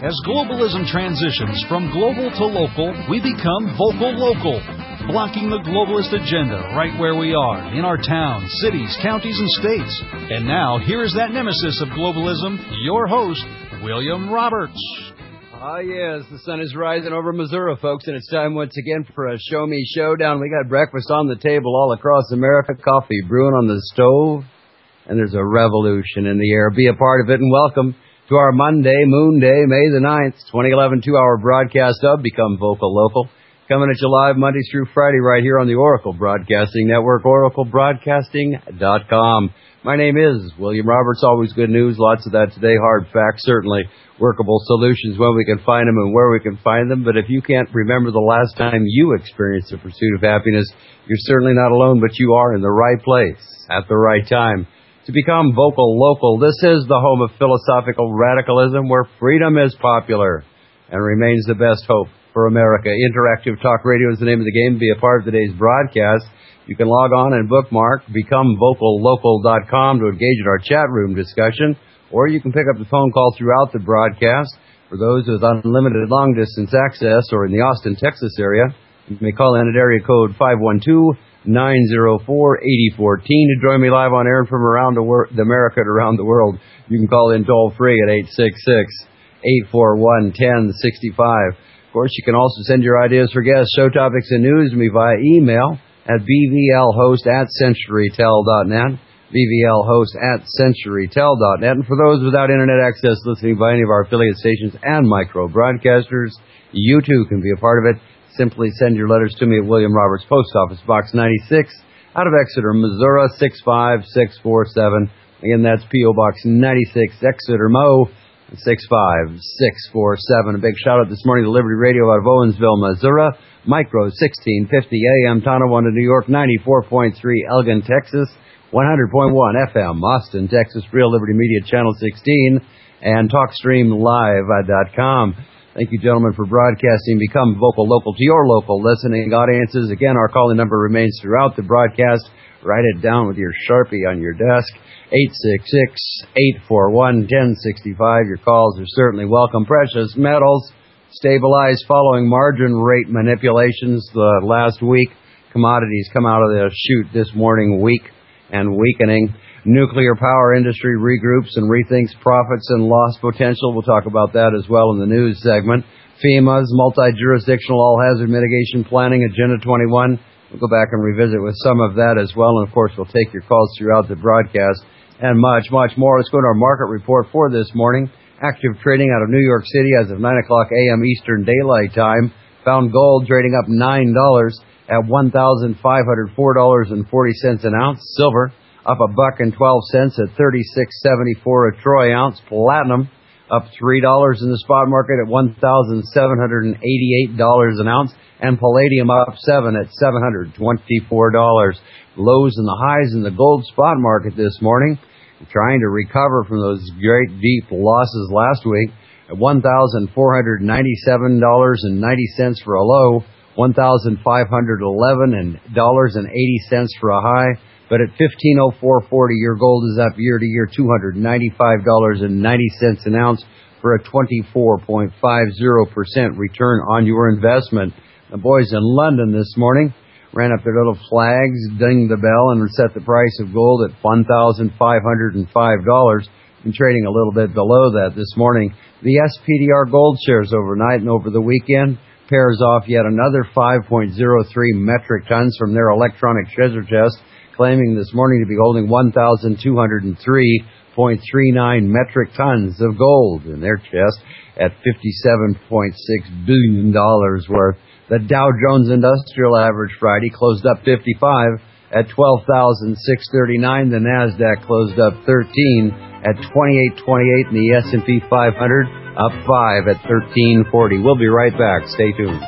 As globalism transitions from global to local, we become vocal local, blocking the globalist agenda right where we are, in our towns, cities, counties, and states. And now, here is that nemesis of globalism, your host, William Roberts. Ah, yes, the sun is rising over Missouri, folks, and it's time once again for a Show Me Showdown. We got breakfast on the table all across America, coffee brewing on the stove, and there's a revolution in the air. Be a part of it, and welcome to our Monday, Moon Day, May the 9th, 2011 2-hour broadcast of Become Vocal Local. Coming at you live Mondays through Friday right here on the Oracle Broadcasting Network, oraclebroadcasting.com. My name is William Roberts. Always good news, lots of that today. Hard facts, certainly workable solutions when we can find them and where we can find them. But if you can't remember the last time you experienced the pursuit of happiness, you're certainly not alone, but you are in the right place at the right time. To become vocal local, this is the home of philosophical radicalism where freedom is popular and remains the best hope for America. Interactive Talk Radio is the name of the game. Be a part of today's broadcast. You can log on and bookmark becomevocallocal.com to engage in our chat room discussion, or you can pick up the phone call throughout the broadcast. For those with unlimited long-distance access or in the Austin, Texas area, you may call in at area code 512-904-8014 to join me live on air and from around America and around the world. You can call in toll-free at 866-841-1065. Of course, you can also send your ideas for guests, show topics, and news to me via email at bvlhost@centurytel.net, bvlhost@centurytel.net. And for those without internet access listening by any of our affiliate stations and micro broadcasters, you too can be a part of it. Simply send your letters to me at William Roberts, Post Office Box 96, out of Exeter, Missouri, 65647. Again, that's P.O. Box 96, Exeter, Mo, 65647. A big shout out this morning to Liberty Radio out of Owensville, Missouri, Micro 1650 AM, Tonawanda, New York, 94.3 Elgin, Texas, 100.1 FM, Austin, Texas, Real Liberty Media Channel 16, and TalkStreamLive.com. Thank you, gentlemen, for broadcasting. Become vocal local to your local listening audiences. Again, our calling number remains throughout the broadcast. Write it down with your Sharpie on your desk. 866-841-1065. Your calls are certainly welcome. Precious metals stabilized following margin rate manipulations the last week. Commodities come out of the chute this morning, weak and weakening. Nuclear power industry regroups and rethinks profits and loss potential. We'll talk about that as well in the news segment. FEMA's multi-jurisdictional all-hazard mitigation planning, Agenda 21. We'll go back and revisit with some of that as well. And, of course, we'll take your calls throughout the broadcast and much, much more. Let's go to our market report for this morning. Active trading out of New York City as of 9 o'clock a.m. Eastern Daylight Time. Found gold trading up $9 at $1,504.40 an ounce. Silver up $1.12 at $36.74 a troy ounce. Platinum up $3 in the spot market at $1,788 an ounce. And palladium up $7 at $724. Lows and the highs in the gold spot market this morning. Trying to recover from those great deep losses last week at $1,497.90 for a low, $1,511.80 for a high. But at $1,504.40, your gold is up year to year, $295.90 an ounce for a 24.50% return on your investment. The boys in London this morning ran up their little flags, dinged the bell, and set the price of gold at $1,505. Been trading a little bit below that this morning. The SPDR gold shares overnight and over the weekend pairs off yet another 5.03 metric tons from their electronic treasure chest, claiming this morning to be holding 1,203.39 metric tons of gold in their chest at $57.6 billion worth. The Dow Jones Industrial Average Friday closed up 55 at 12,639. The NASDAQ closed up 13 at 2828, and the S&P 500 up 5 at 1340. We'll be right back. Stay tuned.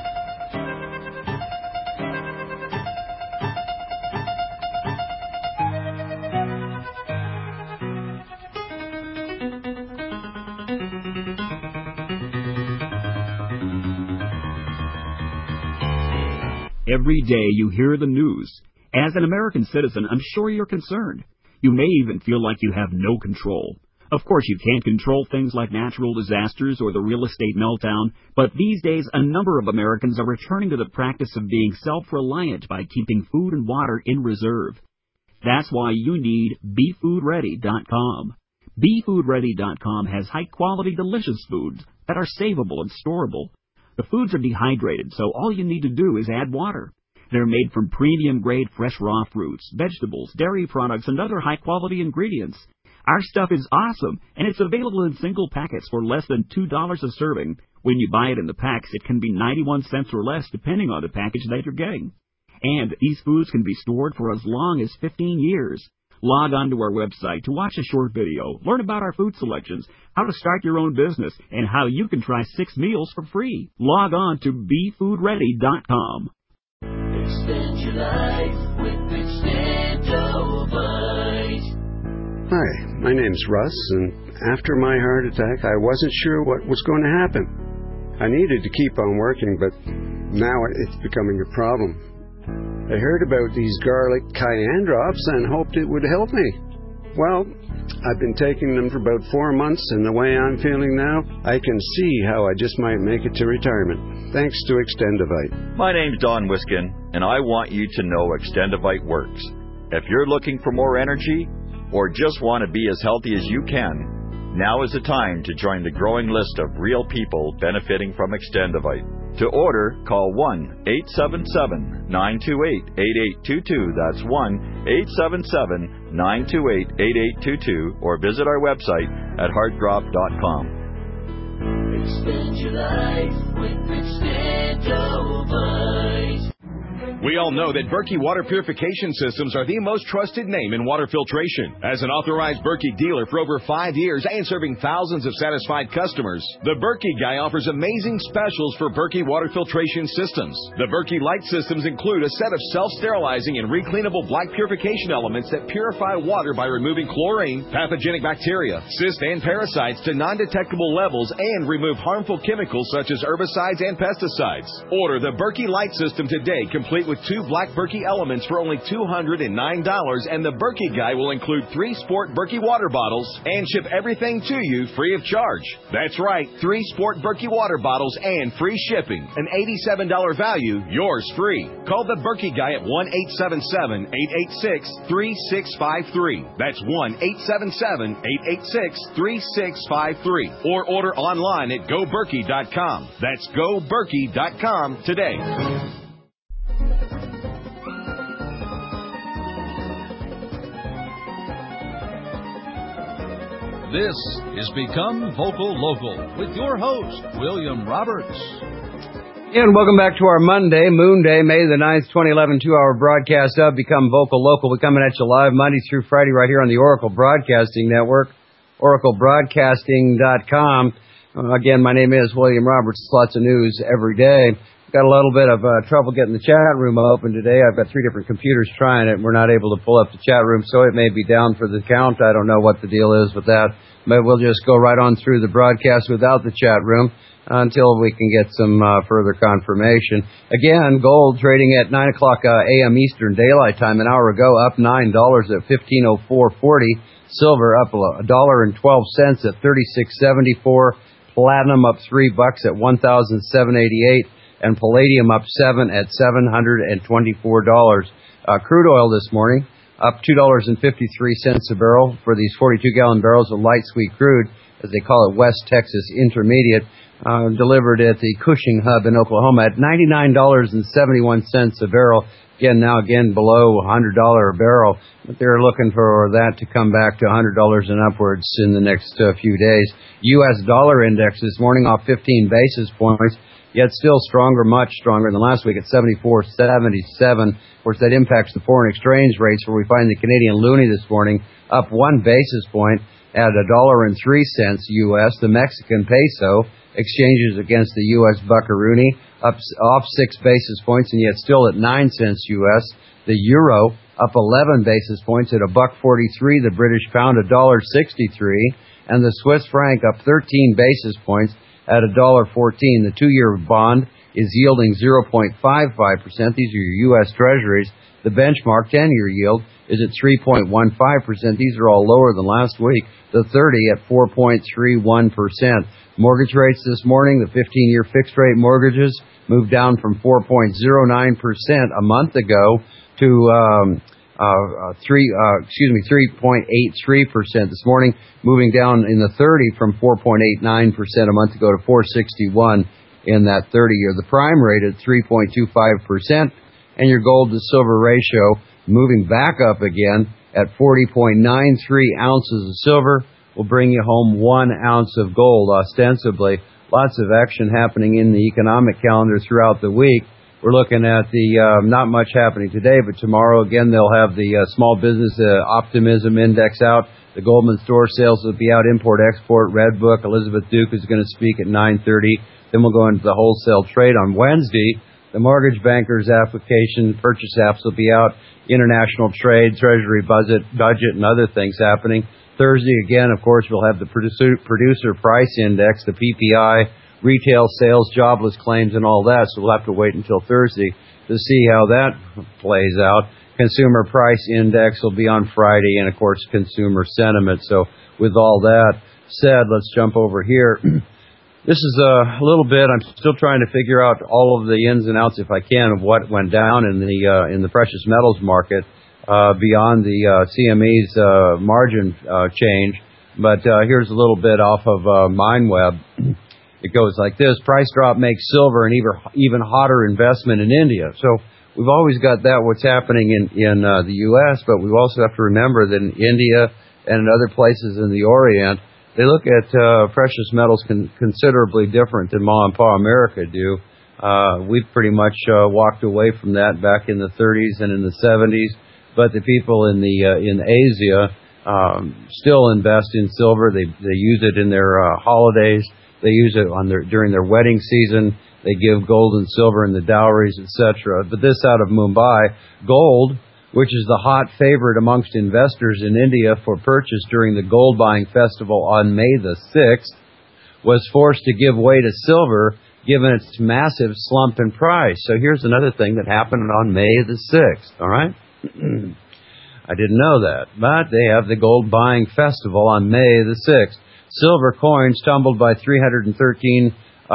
Every day you hear the news. As an American citizen, I'm sure you're concerned. You may even feel like you have no control. Of course, you can't control things like natural disasters or the real estate meltdown, but these days a number of Americans are returning to the practice of being self-reliant by keeping food and water in reserve. That's why you need BeFoodReady.com. BeFoodReady.com has high-quality, delicious foods that are savable and storable. The foods are dehydrated, so all you need to do is add water. They're made from premium-grade fresh raw fruits, vegetables, dairy products, and other high-quality ingredients. Our stuff is awesome, and it's available in single packets for less than $2 a serving. When you buy it in the packs, it can be 91 cents or less, depending on the package that you're getting. And these foods can be stored for as long as 15 years. Log on to our website to watch a short video, learn about our food selections, how to start your own business, and how you can try 6 meals for free. Log on to BeFoodReady.com. Extend your life with Extendovite. Hi, my name's Russ, and after my heart attack, I wasn't sure what was going to happen. I needed to keep on working, but now it's becoming a problem. I heard about these garlic cayenne drops and hoped it would help me. Well, I've been taking them for about 4 months, and the way I'm feeling now, I can see how I just might make it to retirement, thanks to Extendovite. My name's Don Wiskin, and I want you to know Extendovite works. If you're looking for more energy, or just want to be as healthy as you can, now is the time to join the growing list of real people benefiting from Extendovite. To order, call 1-877-928-8822. That's 1-877-928-8822, or visit our website at heartdrop.com. Extend your life with Extendovite. We all know that Berkey Water Purification Systems are the most trusted name in water filtration. As an authorized Berkey dealer for over 5 years and serving thousands of satisfied customers, the Berkey Guy offers amazing specials for Berkey Water Filtration Systems. The Berkey Light Systems include a set of self-sterilizing and recleanable black purification elements that purify water by removing chlorine, pathogenic bacteria, cysts, and parasites to non-detectable levels and remove harmful chemicals such as herbicides and pesticides. Order the Berkey Light System today, complete with 2 black Berkey elements for only $209, and the Berkey Guy will include 3 Sport Berkey water bottles and ship everything to you free of charge. That's right, 3 Sport Berkey water bottles and free shipping. An $87 value, yours free. Call the Berkey Guy at 1-877-886-3653. That's 1-877-886-3653. Or order online at GoBerkey.com. That's GoBerkey.com today. This is Become Vocal Local with your host, William Roberts. And welcome back to our Monday, Moon Day, May the 9th, 2011, 2-hour broadcast of Become Vocal Local. We're coming at you live Monday through Friday right here on the Oracle Broadcasting Network, oraclebroadcasting.com. Again, my name is William Roberts. Lots of news every day. Got a little bit of trouble getting the chat room open today. I've got 3 different computers trying it, and we're not able to pull up the chat room, so it may be down for the count. I don't know what the deal is with that, but we'll just go right on through the broadcast without the chat room until we can get some further confirmation. Again, gold trading at 9 o'clock a.m. Eastern Daylight Time an hour ago, up $9 at $15.0440. Silver up $1.12 at $36.74. Platinum up $3 at $1,788. And palladium up 7 at $724. Crude oil this morning up $2.53 a barrel for these 42-gallon barrels of light sweet crude, as they call it, West Texas Intermediate, delivered at the Cushing Hub in Oklahoma at $99.71 a barrel. Again below $100 a barrel, but they're looking for that to come back to $100 and upwards in the next few days. U.S. dollar index this morning off 15 basis points. Yet still stronger, much stronger than last week at 74.77. Of course, that impacts the foreign exchange rates, where we find the Canadian loonie this morning up 1 basis point at $1.03 U.S. The Mexican peso exchanges against the U.S. buckaroonie off 6 basis points, and yet still at 9 cents U.S. The euro up 11 basis points at $1.43. The British pound $1.63, and the Swiss franc up 13 basis points at $1.14. The 2-year bond is yielding 0.55%. These are your U.S. Treasuries. The benchmark 10-year yield is at 3.15%. These are all lower than last week. The 30 at 4.31%. Mortgage rates this morning, the 15-year fixed-rate mortgages moved down from 4.09% a month ago to 3.83% this morning, moving down in the 30 from 4.89% a month ago to 4.61 in that 30-year. The prime rate at 3.25%, and your gold to silver ratio moving back up again at 40.93 ounces of silver will bring you home 1 ounce of gold, ostensibly. Lots of action happening in the economic calendar throughout the week. We're looking at the not much happening today, but tomorrow again they'll have the small business optimism index out. The Goldman store sales will be out. Import-export, Red Book. Elizabeth Duke is going to speak at 9:30. Then we'll go into the wholesale trade on Wednesday. The mortgage banker's application, purchase apps will be out. International trade, Treasury budget, and other things happening. Thursday again, of course, we'll have the producer price index, the PPI. Retail sales, jobless claims, and all that. So we'll have to wait until Thursday to see how that plays out. Consumer price index will be on Friday, and, of course, consumer sentiment. So with all that said, let's jump over here. This is a little bit, I'm still trying to figure out all of the ins and outs, if I can, of what went down in the precious metals market beyond the CME's margin change. But here's a little bit off of MineWeb. It goes like this. Price drop makes silver an even hotter investment in India. So we've always got that, what's happening in the U.S., but we also have to remember that in India and in other places in the Orient, they look at precious metals considerably different than Ma and Pa America do. We've pretty much walked away from that back in the 30s and in the 70s, but the people in Asia still invest in silver. They use it in their holidays. They use it during their wedding season. They give gold and silver in the dowries, etc. But this out of Mumbai, gold, which is the hot favorite amongst investors in India for purchase during the gold buying festival on May the 6th, was forced to give way to silver given its massive slump in price. So here's another thing that happened on May the 6th, all right? I didn't know that, but they have the gold buying festival on May the 6th. Silver coins tumbled by $313.34.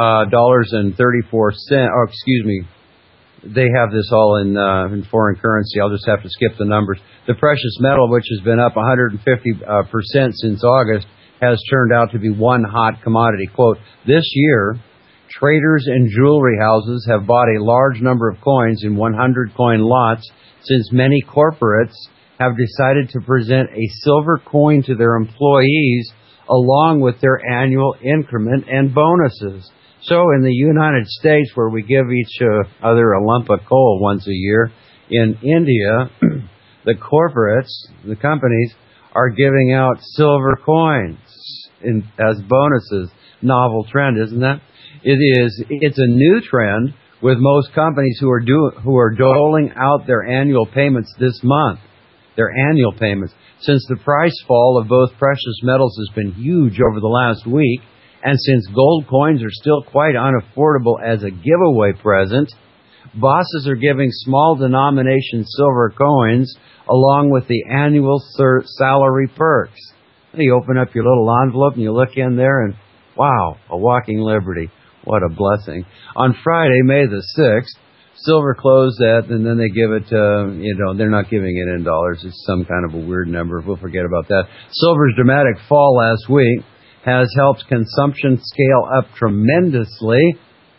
Oh, excuse me. They have this all in foreign currency. I'll just have to skip the numbers. The precious metal, which has been up 150% since August, has turned out to be one hot commodity. Quote, this year, traders and jewelry houses have bought a large number of coins in 100-coin lots since many corporates have decided to present a silver coin to their employees along with their annual increment and bonuses. So in the United States, where we give each other a lump of coal once a year, in India, the corporates, the companies, are giving out silver coins as bonuses. Novel trend, isn't that? It is. It's a new trend with most companies who are doling out their annual payments this month. Their annual payments. Since the price fall of both precious metals has been huge over the last week, and since gold coins are still quite unaffordable as a giveaway present, bosses are giving small denomination silver coins along with the annual salary perks. You open up your little envelope and you look in there and, wow, a walking liberty. What a blessing. On Friday, May the 6th, silver closed at, and then they give it, they're not giving it in dollars. It's some kind of a weird number. We'll forget about that. Silver's dramatic fall last week has helped consumption scale up tremendously.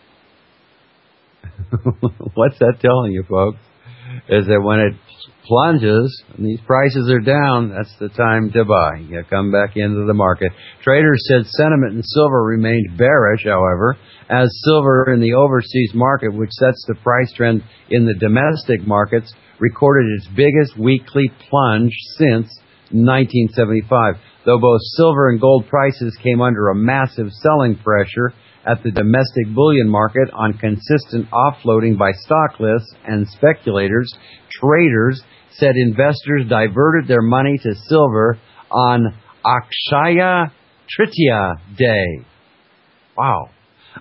What's that telling you, folks? Is that when it plunges and these prices are down, that's the time to buy. You come back into the market. Traders said sentiment in silver remained bearish, however, as silver in the overseas market, which sets the price trend in the domestic markets, recorded its biggest weekly plunge since 1975. Though both silver and gold prices came under a massive selling pressure at the domestic bullion market on consistent offloading by stock lists and speculators, traders said investors diverted their money to silver on Akshaya Tritiya Day. Wow.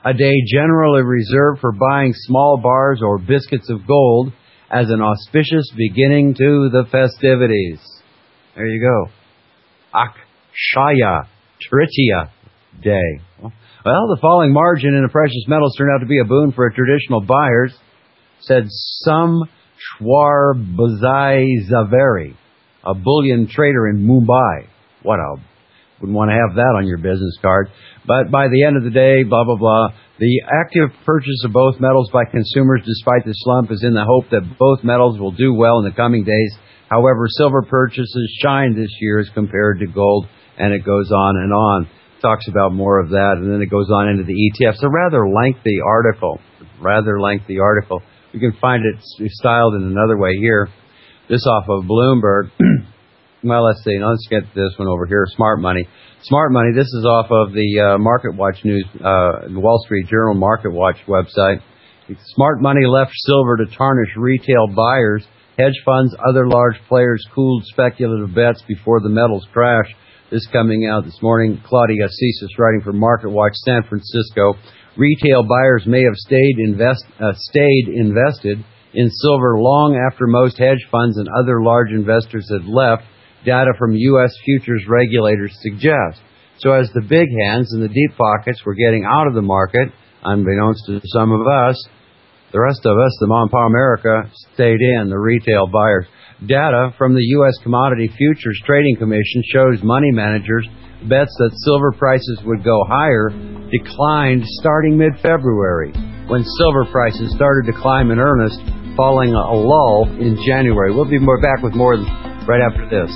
a day generally reserved for buying small bars or biscuits of gold as an auspicious beginning to the festivities. There you go. Akshaya Tritiya Day. Well, the falling margin in the precious metals turned out to be a boon for traditional buyers, said Samshwar Bazai Zaveri, a bullion trader in Mumbai. Wouldn't want to have that on your business card. But by the end of the day, blah, blah, blah, the active purchase of both metals by consumers despite the slump is in the hope that both metals will do well in the coming days. However, silver purchases shine this year as compared to gold, and it goes on and on. Talks about more of that, and then it goes on into the ETFs. A rather lengthy article. You can find it styled in another way here. This off of Bloomberg. Well, let's see. Now let's get this one over here. Smart Money. Smart Money. This is off of the Market Watch News, the Wall Street Journal Market Watch website. Smart Money left silver to tarnish retail buyers. Hedge funds, other large players cooled speculative bets before the metals crash. This coming out this morning. Claudia Cesis writing for Market Watch San Francisco. Retail buyers may have stayed invested in silver long after most hedge funds and other large investors had left, data from U.S. futures regulators suggest. So as the big hands and the deep pockets were getting out of the market, unbeknownst to some of us, the rest of us, the Mom Pa America, stayed in, the retail buyers. Data from the U.S. Commodity Futures Trading Commission shows money managers' bets that silver prices would go higher declined starting mid-February, when silver prices started to climb in earnest, following a lull in January. We'll be back with more right after this.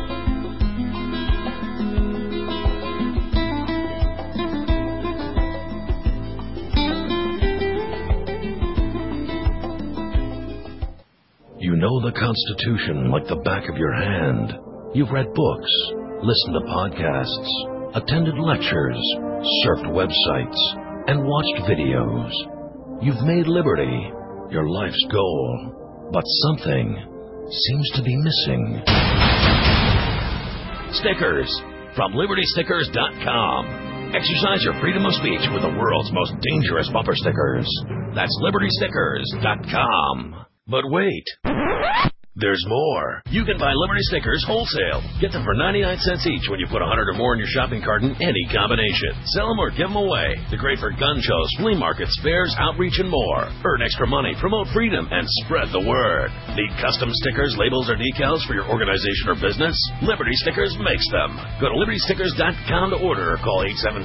You know the Constitution like the back of your hand. You've read books, listened to podcasts, attended lectures, surfed websites, and watched videos. You've made liberty your life's goal, but something seems to be missing. Stickers from LibertyStickers.com. Exercise your freedom of speech with the world's most dangerous bumper stickers. That's LibertyStickers.com. But wait, there's more. You can buy Liberty Stickers wholesale. Get them for 99 cents each when you put 100 or more in your shopping cart in any combination. Sell them or give them away. They're great for gun shows, flea markets, fairs, outreach, and more. Earn extra money, promote freedom, and spread the word. Need custom stickers, labels, or decals for your organization or business? Liberty Stickers makes them. Go to LibertyStickers.com to order or call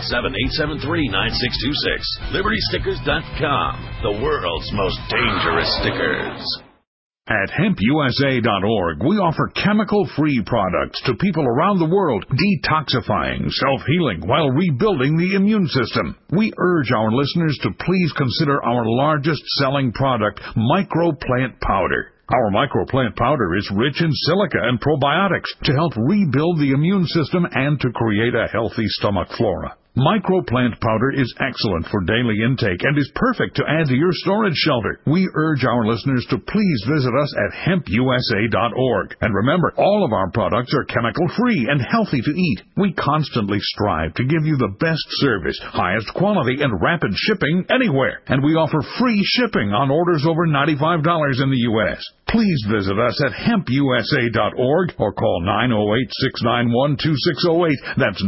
877-873-9626. LibertyStickers.com. The world's most dangerous stickers. At HempUSA.org, we offer chemical-free products to people around the world, detoxifying, self-healing, while rebuilding the immune system. We urge our listeners to please consider our largest-selling product, Microplant Powder. Our Microplant Powder is rich in silica and probiotics to help rebuild the immune system and to create a healthy stomach flora. Microplant Powder is excellent for daily intake and is perfect to add to your storage shelter. We urge our listeners to please visit us at HempUSA.org. And remember, all of our products are chemical-free and healthy to eat. We constantly strive to give you the best service, highest quality, and rapid shipping anywhere. And we offer free shipping on orders over $95 in the U.S. Please visit us at HempUSA.org or call 908-691-2608. That's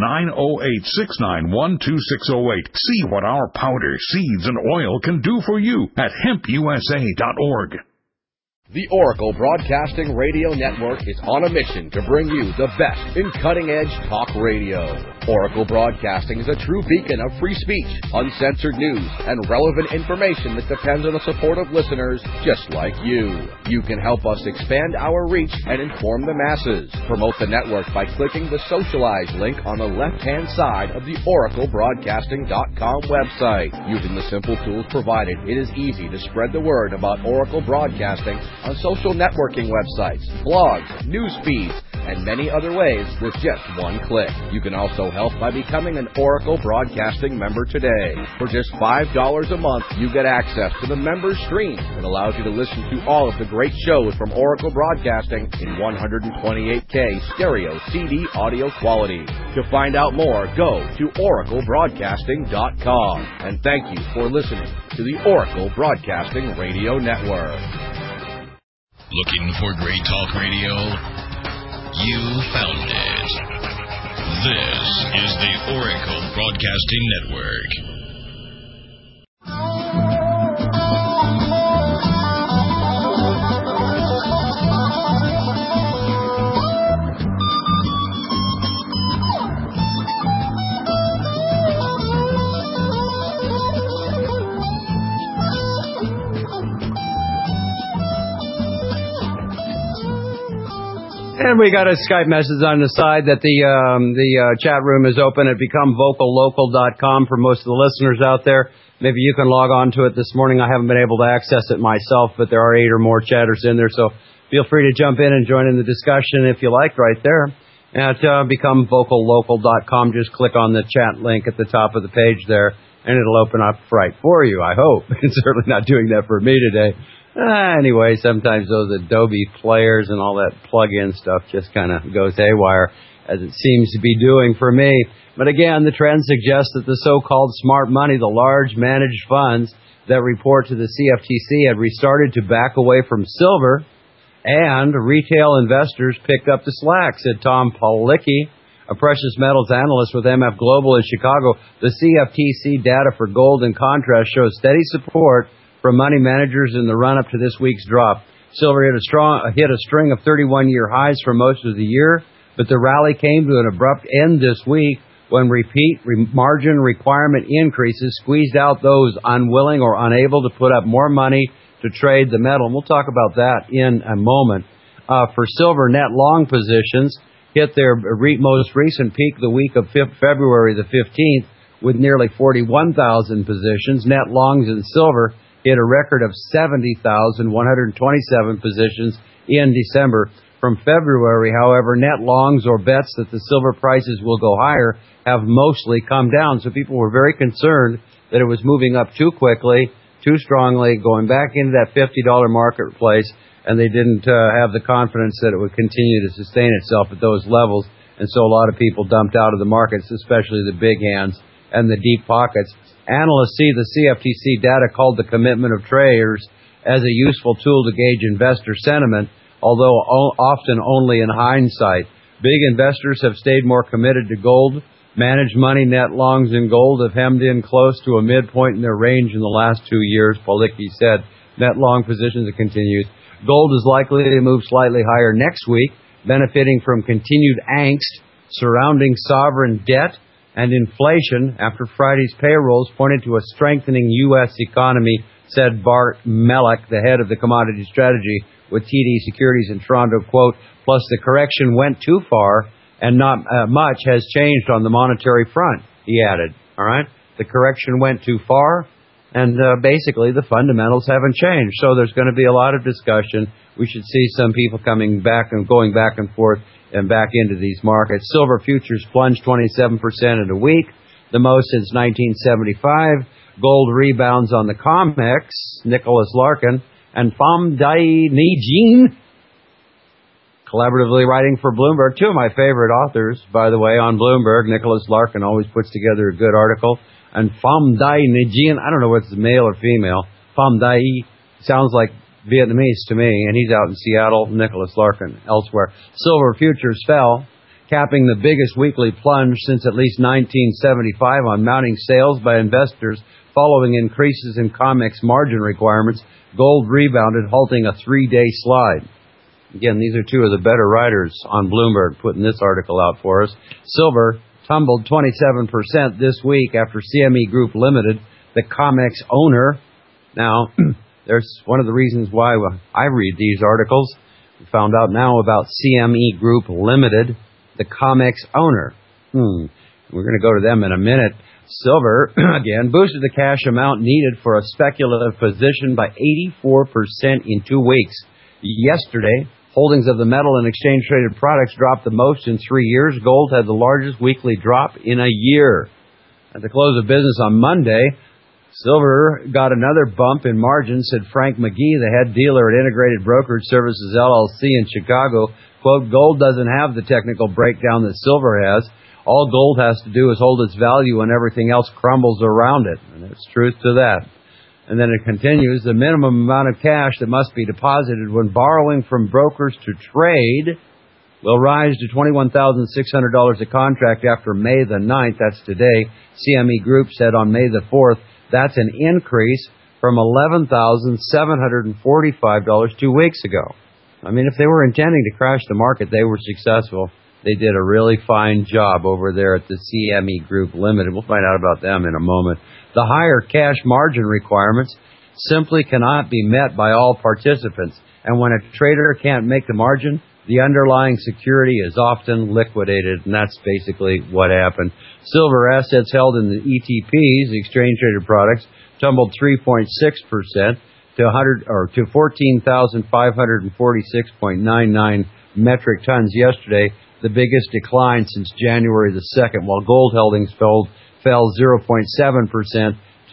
908-691-2608. See what our powder, seeds, and oil can do for you at HempUSA.org. The Oracle Broadcasting Radio Network is on a mission to bring you the best in cutting-edge talk radio. Oracle Broadcasting is a true beacon of free speech, uncensored news, and relevant information that depends on the support of listeners just like you. You can help us expand our reach and inform the masses. Promote the network by clicking the Socialize link on the left-hand side of the OracleBroadcasting.com website. Using the simple tools provided, it is easy to spread the word about Oracle Broadcasting on social networking websites, blogs, news feeds, and many other ways with just one click. You can also help by becoming an Oracle Broadcasting member today. For just $5 a month, you get access to the member stream that allows you to listen to all of the great shows from Oracle Broadcasting in 128K stereo CD audio quality. To find out more, go to oraclebroadcasting.com. And thank you for listening to the Oracle Broadcasting Radio Network. Looking for great talk radio? You found it. This is the Oracle Broadcasting Network. And we got a Skype message on the side that the chat room is open at becomevocallocal.com for most of the listeners out there. Maybe you can log on to it this morning. I haven't been able to access it myself, but there are 8 or more chatters in there, so feel free to jump in and join in the discussion if you like right there at becomevocallocal.com. Just click on the chat link at the top of the page there, and it'll open up right for you, I hope. It's certainly not doing that for me today. Anyway, sometimes those Adobe players and all that plug-in stuff just kind of goes haywire, as it seems to be doing for me. But again, the trend suggests that the so-called smart money, the large managed funds that report to the CFTC, had restarted to back away from silver, and retail investors picked up the slack, said Tom Palicki, a precious metals analyst with MF Global in Chicago. The CFTC data for gold, in contrast, shows steady support from money managers in the run-up to this week's drop. Silver hit a string of 31-year highs for most of the year, but the rally came to an abrupt end this week when margin requirement increases squeezed out those unwilling or unable to put up more money to trade the metal. And we'll talk about that in a moment. For silver, net long positions hit their most recent peak the week of February the 15th with nearly 41,000 positions. Net longs in silver hit a record of 70,127 positions in December. From February, however, net longs or bets that the silver prices will go higher have mostly come down. So people were very concerned that it was moving up too quickly, too strongly, going back into that $50 marketplace, and they didn't have the confidence that it would continue to sustain itself at those levels. And so a lot of people dumped out of the markets, especially the big hands and the deep pockets. Analysts see the CFTC data, called the commitment of traders, as a useful tool to gauge investor sentiment, although often only in hindsight. Big investors have stayed more committed to gold. Managed money net longs in gold have hemmed in close to a midpoint in their range in the last 2 years, Palicki said. Net long positions have continued. Gold is likely to move slightly higher next week, benefiting from continued angst surrounding sovereign debt and inflation after Friday's payrolls pointed to a strengthening U.S. economy, said Bart Melek, the head of the commodity strategy with TD Securities in Toronto, quote, plus the correction went too far and not much has changed on the monetary front, he added. All right? The correction went too far, and basically the fundamentals haven't changed. So there's going to be a lot of discussion. We should see some people coming back and going back and forth and back into these markets. Silver futures plunged 27% in a week, the most since 1975. Gold rebounds on the COMEX, Nicholas Larkin, and Pham Dai Nijin, collaboratively writing for Bloomberg. Two of my favorite authors, by the way, on Bloomberg. Nicholas Larkin always puts together a good article. And Pham Dai Nijin, I don't know what's male or female. Pham Dai sounds like Vietnamese to me, and he's out in Seattle. Nicholas Larkin elsewhere. Silver futures fell, capping the biggest weekly plunge since at least 1975 on mounting sales by investors following increases in COMEX margin requirements. Gold rebounded, halting a 3-day slide. Again, these are two of the better writers on Bloomberg putting this article out for us. Silver tumbled 27% this week after CME Group Limited, the COMEX owner. Now, there's one of the reasons why I read these articles. We found out now about CME Group Limited, the COMEX owner. We're going to go to them in a minute. Silver, again, boosted the cash amount needed for a speculative position by 84% in 2 weeks. Yesterday, Holdings of the metal and exchange-traded products dropped the most in 3 years. Gold had the largest weekly drop in a year. At the close of business on Monday, silver got another bump in margin, said Frank McGee, the head dealer at Integrated Brokerage Services, LLC in Chicago. Quote, gold doesn't have the technical breakdown that silver has. All gold has to do is hold its value and everything else crumbles around it. And there's truth to that. And then it continues, the minimum amount of cash that must be deposited when borrowing from brokers to trade will rise to $21,600 a contract after May the 9th. That's today. CME Group said on May the 4th, that's an increase from $11,745 2 weeks ago. I mean, if they were intending to crash the market, they were successful. They did a really fine job over there at the CME Group Limited. We'll find out about them in a moment. The higher cash margin requirements simply cannot be met by all participants. And when a trader can't make the margin, the underlying security is often liquidated, and that's basically what happened. Silver assets held in the ETPs, exchange-traded products, tumbled 3.6% to 14,546.99 metric tons yesterday, the biggest decline since January the 2nd, while gold holdings fell 0.7% to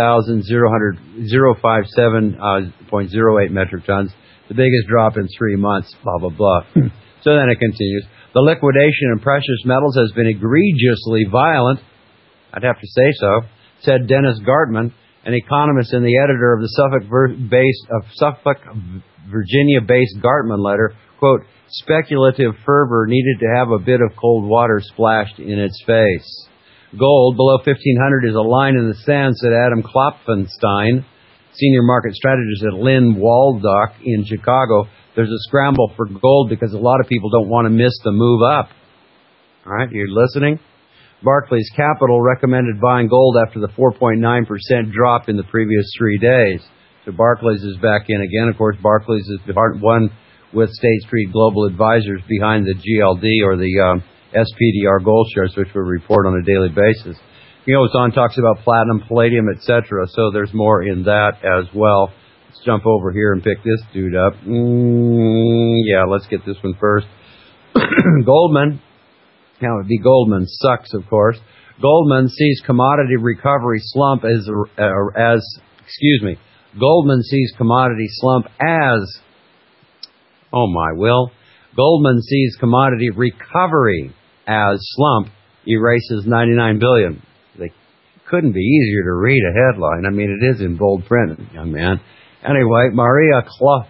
2,057.08 metric tons, the biggest drop in 3 months, blah, blah, blah. So then it continues. The liquidation in precious metals has been egregiously violent, I'd have to say so, said Dennis Gartman, an economist and the editor of the Suffolk, Virginia-based Gartman letter. Quote, speculative fervor needed to have a bit of cold water splashed in its face. Gold below 1,500 is a line in the sand, said Adam Klopfenstein, senior market strategist at Lynn Waldock in Chicago. There's a scramble for gold because a lot of people don't want to miss the move up. All right, you're listening? Barclays Capital recommended buying gold after the 4.9% drop in the previous 3 days. So Barclays is back in again. Of course, Barclays is one with State Street Global Advisors behind the GLD or the SPDR gold shares, which we report on a daily basis. You know, Zahn talks about platinum, palladium, etc. So there's more in that as well. Let's jump over here and pick this dude up. Yeah, let's get this one first. Goldman. Now, it would be Goldman Sachs, of course. Goldman sees commodity recovery slump Goldman sees commodity slump as, Goldman sees commodity recovery as slump erases $99 billion. They couldn't be easier to read a headline. I mean, it is in bold print, young man. Anyway, Maria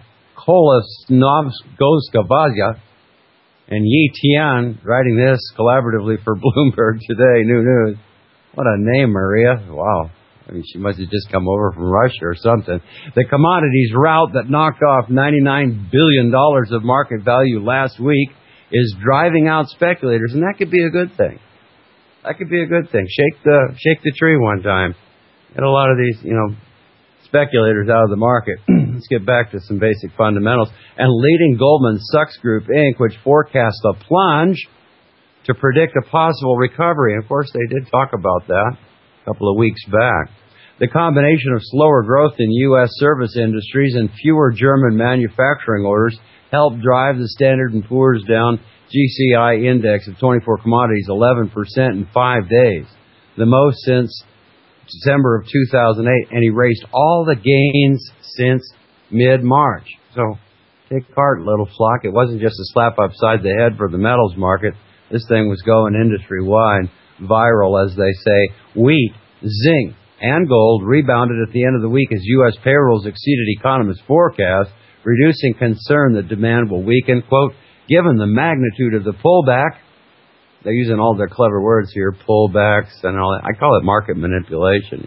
Kolesnovskaya and Yi Tian writing this collaboratively for Bloomberg today, New News. What a name, Maria. Wow. I mean, she must have just come over from Russia or something. The commodities rout that knocked off $99 billion of market value last week is driving out speculators, and that could be a good thing. That could be a good thing. Shake the tree one time. Get a lot of these, speculators out of the market. Let's get back to some basic fundamentals. And leading Goldman Sachs Group, Inc., which forecast a plunge to predict a possible recovery. And of course, they did talk about that a couple of weeks back. The combination of slower growth in U.S. service industries and fewer German manufacturing orders helped drive the Standard & Poor's down GCI index of 24 commodities 11% in 5 days, the most since December of 2008, and erased all the gains since mid-March. So take heart, little flock. It wasn't just a slap upside the head for the metals market. This thing was going industry-wide, viral, as they say. Wheat, zinc, and gold rebounded at the end of the week as U.S. payrolls exceeded economists' forecasts, reducing concern that demand will weaken. Quote, given the magnitude of the pullback, they're using all their clever words here, pullbacks and all that. I call it market manipulation,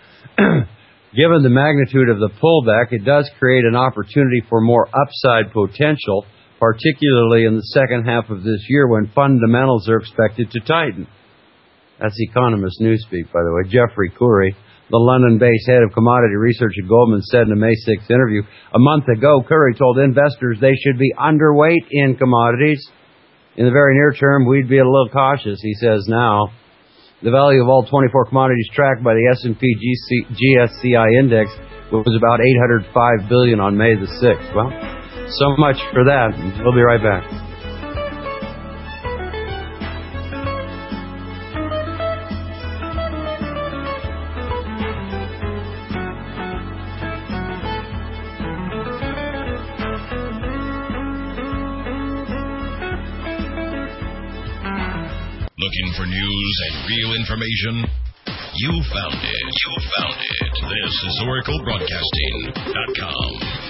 Given the magnitude of the pullback, it does create an opportunity for more upside potential, particularly in the second half of this year when fundamentals are expected to tighten. That's Economist Newspeak, by the way. Jeffrey Curry, the London-based head of commodity research at Goldman, said in a May 6th interview, a month ago, Curry told investors they should be underweight in commodities. In the very near term, we'd be a little cautious, he says now. The value of all 24 commodities tracked by the S&P GSCI index was about $805 billion on May the 6th. Well, So much for that. We'll be right back. Looking for news and real information? You found it. You found it. This is OracleBroadcasting.com.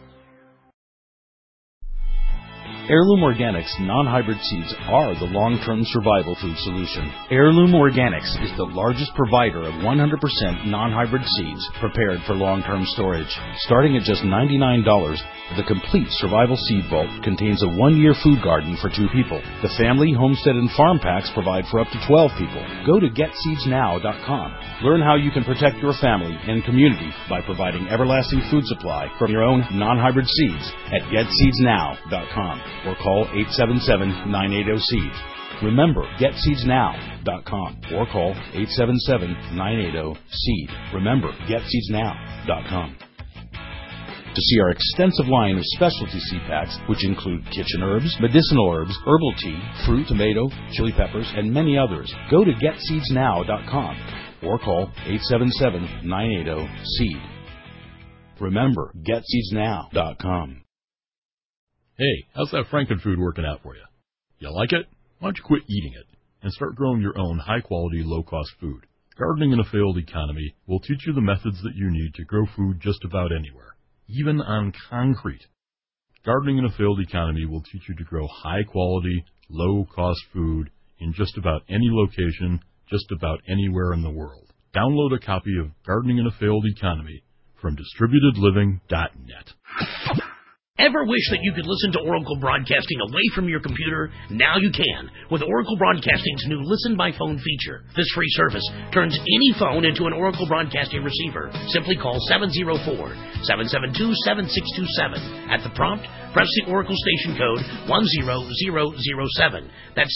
Heirloom Organics non-hybrid seeds are the long-term survival food solution. Heirloom Organics is the largest provider of 100% non-hybrid seeds prepared for long-term storage. Starting at just $99, the complete survival seed vault contains a 1-year food garden for 2 people. The family, homestead, and farm packs provide for up to 12 people. Go to GetSeedsNow.com. Learn how you can protect your family and community by providing everlasting food supply from your own non-hybrid seeds at GetSeedsNow.com. Or call 877-980-SEED. Remember, GetSeedsNow.com or call 877-980-SEED. Remember, GetSeedsNow.com. To see our extensive line of specialty seed packs, which include kitchen herbs, medicinal herbs, herbal tea, fruit, tomato, chili peppers, and many others, go to GetSeedsNow.com or call 877-980-SEED. Remember, GetSeedsNow.com. Hey, how's that Frankenfood working out for you? You like it? Why don't you quit eating it and start growing your own high-quality, low-cost food? Gardening in a Failed Economy will teach you the methods that you need to grow food just about anywhere, even on concrete. Gardening in a Failed Economy will teach you to grow high-quality, low-cost food in just about any location, just about anywhere in the world. Download a copy of Gardening in a Failed Economy from DistributedLiving.net. Ever wish that you could listen to Oracle Broadcasting away from your computer? Now you can, with Oracle Broadcasting's new Listen by Phone feature. This free service turns any phone into an Oracle Broadcasting receiver. Simply call 704-772-7627. At the prompt, press the Oracle station code 10007. That's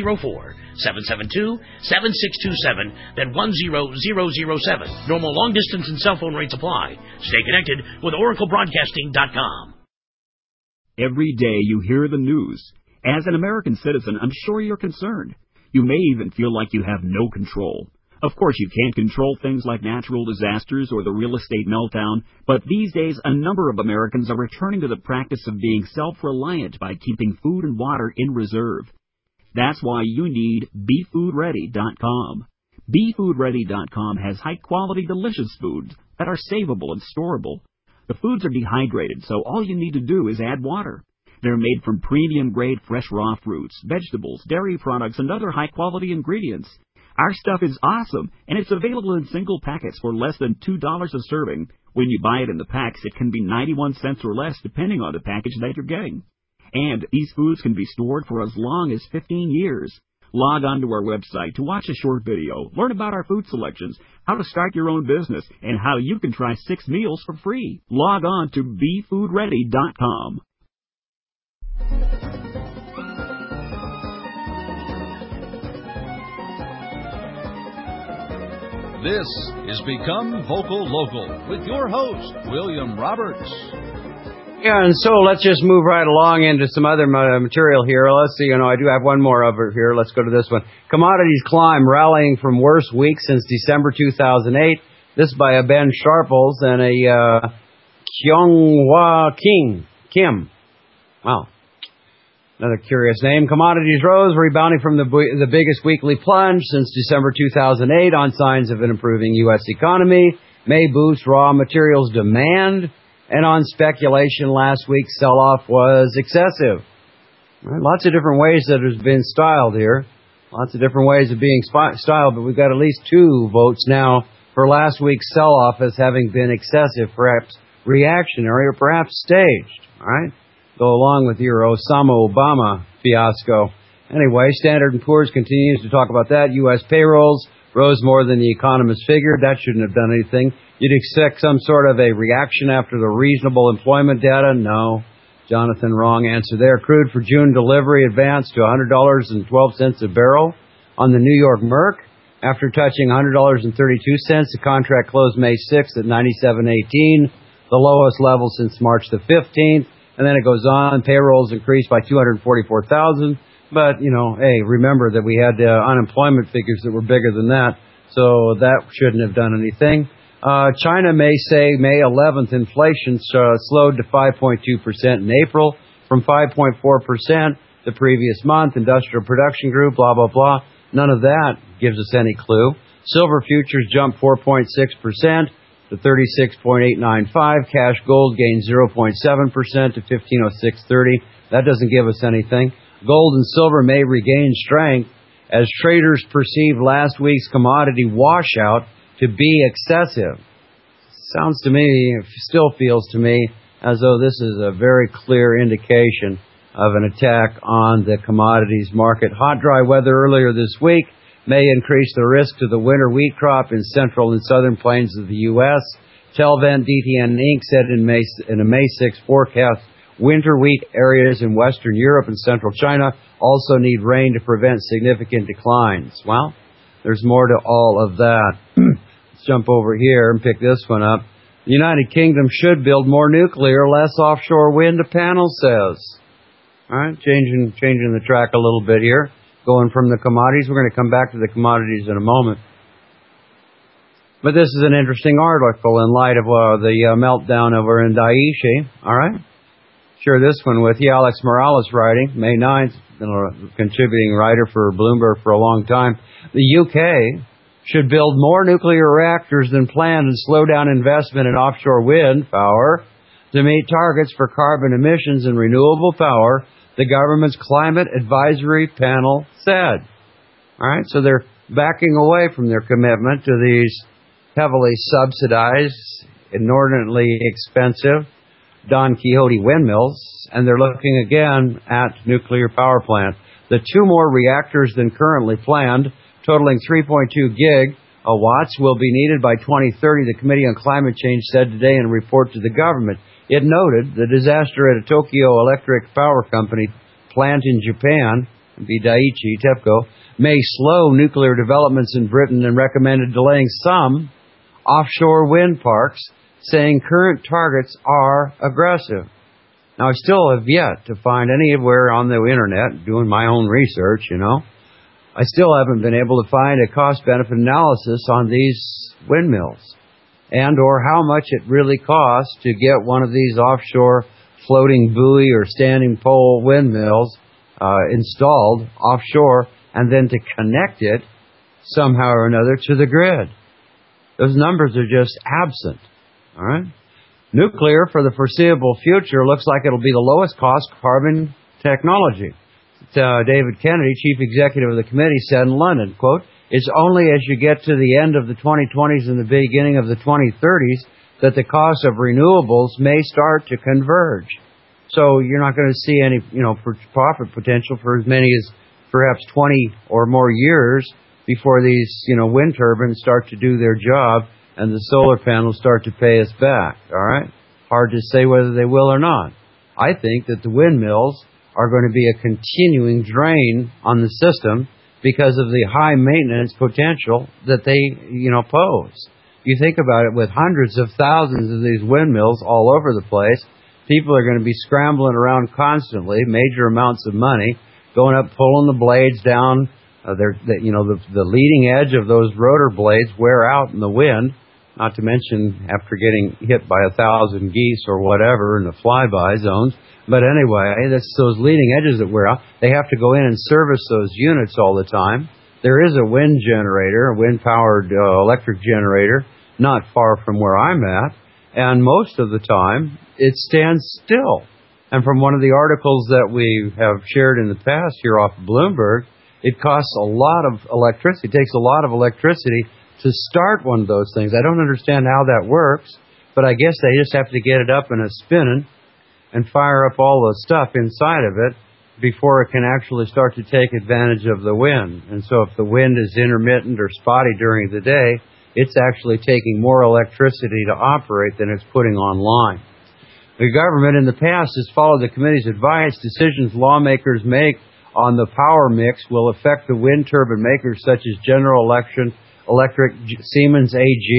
704-772-7627, then 10007. Normal long distance and cell phone rates apply. Stay connected with OracleBroadcasting.com. Every day you hear the news. As an American citizen, I'm sure you're concerned. You may even feel like you have no control. Of course, you can't control things like natural disasters or the real estate meltdown, but these days a number of Americans are returning to the practice of being self-reliant by keeping food and water in reserve. That's why you need BeFoodReady.com. BeFoodReady.com has high-quality, delicious foods that are savable and storable. The foods are dehydrated, so all you need to do is add water. They're made from premium-grade fresh raw fruits, vegetables, dairy products, and other high-quality ingredients. Our stuff is awesome, and it's available in single packets for less than $2 a serving. When you buy it in the packs, it can be 91 cents or less, depending on the package that you're getting. And these foods can be stored for as long as 15 years. Log on to our website to watch a short video, learn about our food selections, how to start your own business, and how you can try 6 meals for free. Log on to BeFoodReady.com. This is Become Vocal Local with your host, William Roberts. Yeah, and so let's just move right along into some other material here. Let's see, I do have one more over here. Let's go to this one. Commodities climb, rallying from worst week since December 2008. This by a Ben Sharples and a Kyunghwa Kim. Wow. Another curious name. Commodities rose, rebounding from the biggest weekly plunge since December 2008 on signs of an improving U.S. economy. May boost raw materials demand. And on speculation, last week's sell-off was excessive. Right, lots of different ways that it has been styled here. Lots of different ways of being styled, but we've got at least 2 votes now for last week's sell-off as having been excessive, perhaps reactionary, or perhaps staged. All right? Go along with your Osama Obama fiasco. Anyway, Standard & Poor's continues to talk about that. U.S. payrolls rose more than the economists figured. That shouldn't have done anything. You'd expect some sort of a reaction after the reasonable employment data? No. Jonathan, wrong answer there. Crude for June delivery advanced to $100.12 a barrel on the New York Merc. After touching $100.32, the contract closed May 6th at $97.18, the lowest level since March the 15th. And then it goes on. Payrolls increased by 244,000. But, hey, remember that we had unemployment figures that were bigger than that. So that shouldn't have done anything. China may say May 11th inflation slowed to 5.2% in April from 5.4% the previous month. Industrial production grew, blah, blah, blah. None of that gives us any clue. Silver futures jumped 4.6% to 36.895. Cash gold gained 0.7% to 1506.30. That doesn't give us anything. Gold and silver may regain strength as traders perceive last week's commodity washout to be excessive. Sounds to me, still feels to me, as though this is a very clear indication of an attack on the commodities market. Hot, dry weather earlier this week may increase the risk to the winter wheat crop in central and southern plains of the U.S. Telvent DTN Inc. said in a May 6 forecast, winter wheat areas in western Europe and central China also need rain to prevent significant declines. Well, there's more to all of that. Let's jump over here and pick this one up. The United Kingdom should build more nuclear, less offshore wind, a panel says. All right, changing the track a little bit here. Going from the commodities. We're going to come back to the commodities in a moment. But this is an interesting article in light of the meltdown over in Daiichi. All right. Share this one with you. Alex Morales writing, May 9th, been a contributing writer for Bloomberg for a long time. The UK should build more nuclear reactors than planned and slow down investment in offshore wind power to meet targets for carbon emissions and renewable power, the government's climate advisory panel said. All right, so they're backing away from their commitment to these heavily subsidized, inordinately expensive Don Quixote windmills, and they're looking again at nuclear power plants. The two more reactors than currently planned, totaling 3.2 gigawatts, will be needed by 2030, the Committee on Climate Change said today in a report to the government. It noted the disaster at a Tokyo Electric Power Company plant in Japan, be Daiichi, TEPCO, may slow nuclear developments in Britain and recommended delaying some offshore wind parks, saying current targets are aggressive. Now, I still have yet to find anywhere on the internet, doing my own research, I still haven't been able to find a cost-benefit analysis on these windmills and or how much it really costs to get one of these offshore floating buoy or standing pole windmills installed offshore and then to connect it somehow or another to the grid. Those numbers are just absent. All right. Nuclear for the foreseeable future looks like it'll be the lowest cost carbon technology. David Kennedy, chief executive of the committee, said in London, quote, "It's only as you get to the end of the 2020s and the beginning of the 2030s that the cost of renewables may start to converge." So you're not going to see any, profit potential for as many as perhaps 20 or more years before these, wind turbines start to do their job and the solar panels start to pay us back. All right? Hard to say whether they will or not. I think that the windmills are going to be a continuing drain on the system because of the high maintenance potential that they, pose. You think about it, with hundreds of thousands of these windmills all over the place, people are going to be scrambling around constantly, major amounts of money, going up, pulling the blades down. The leading edge of those rotor blades wear out in the wind, not to mention after getting hit by 1,000 geese or whatever in the flyby zones. But anyway, that's those leading edges that wear out. They have to go in and service those units all the time. There is a wind generator, a wind-powered electric generator, not far from where I'm at, and most of the time it stands still. And from one of the articles that we have shared in the past here off of Bloomberg, it costs a lot of electricity. It takes a lot of electricity to start one of those things. I don't understand how that works, but I guess they just have to get it up and a spinning and fire up all the stuff inside of it before it can actually start to take advantage of the wind. And so if the wind is intermittent or spotty during the day, it's actually taking more electricity to operate than it's putting online. The government in the past has followed the committee's advice. Decisions lawmakers make on the power mix will affect the wind turbine makers such as General Electric, Siemens AG,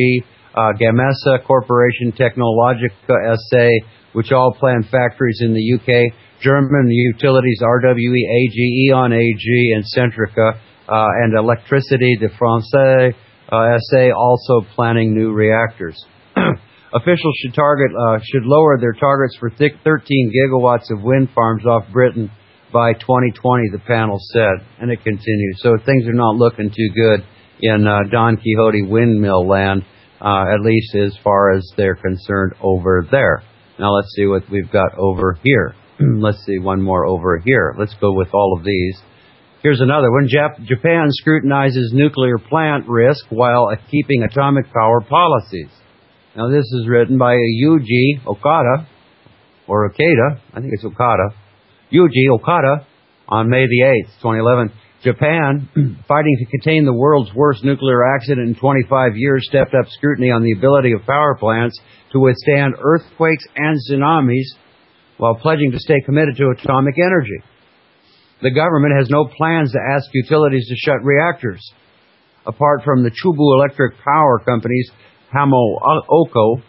Gamesa Corporation, Technologica SA, which all plan factories in the UK. German utilities RWE, AG, E.ON AG, and Centrica, and Electricité de France SA also planning new reactors. Officials should lower their targets for 13 gigawatts of wind farms off Britain by 2020, the panel said. And it continues. So things are not looking too good in Don Quixote windmill land, at least as far as they're concerned over there. Now let's see what we've got over here. Let's see one more over here. Let's go with all of these. Here's another one. Japan scrutinizes nuclear plant risk while keeping atomic power policies. Now this is written by Yuji Okada, or Okada, I think it's Okada. Yuji Okada on May the 8th, 2011. Japan, fighting to contain the world's worst nuclear accident in 25 years, stepped up scrutiny on the ability of power plants to withstand earthquakes and tsunamis while pledging to stay committed to atomic energy. The government has no plans to ask utilities to shut reactors. Apart from the Chubu Electric Power Company's Hamaoka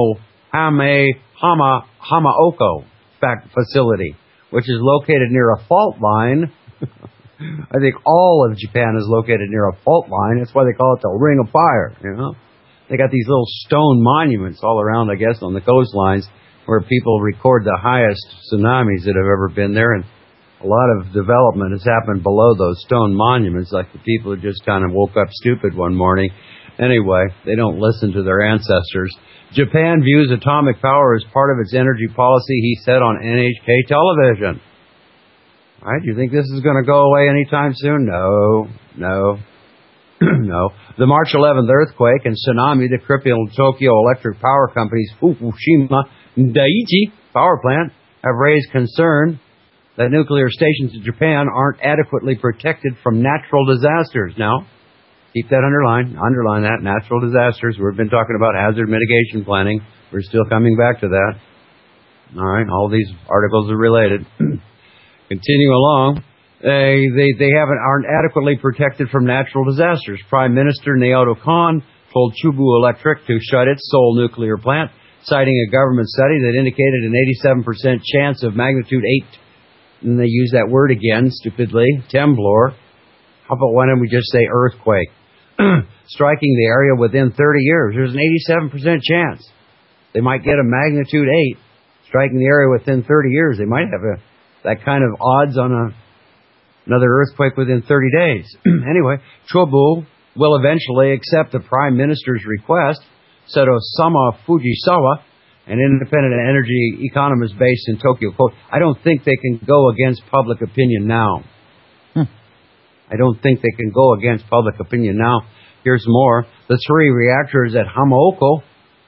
facility, which is located near a fault line. I think all of Japan is located near a fault line. That's why they call it the Ring of Fire, you know. They got these little stone monuments all around, I guess, on the coastlines where people record the highest tsunamis that have ever been there. And a lot of development has happened below those stone monuments, like the people who just kind of woke up stupid one morning. Anyway, they don't listen to their ancestors. Japan views atomic power as part of its energy policy, he said on NHK television. All right, do you think this is going to go away anytime soon? No. No. The March 11th earthquake and tsunami that crippled Tokyo Electric Power Company's Fukushima Daiichi power plant have raised concern that nuclear stations in Japan aren't adequately protected from natural disasters. Now, keep that underline that, natural disasters. We've been talking about hazard mitigation planning. We're still coming back to that. All right, all these articles are related. Continue along. They aren't adequately protected from natural disasters. Prime Minister Naoto Kan told Chubu Electric to shut its Seoul nuclear plant, citing a government study that indicated an 87% chance of magnitude 8. And they use that word again, stupidly, temblor. How about why don't we just say earthquake? Striking the area within 30 years. There's an 87% chance. They might get a magnitude 8 striking the area within 30 years. They might have that kind of odds on another earthquake within 30 days. Anyway, Chubu will eventually accept the Prime Minister's request, said Osama Fujisawa, an independent energy economist based in Tokyo. Quote, I don't think they can go against public opinion now. I don't think they can go against public opinion now. Here's more. The 3 reactors at Hamaoka,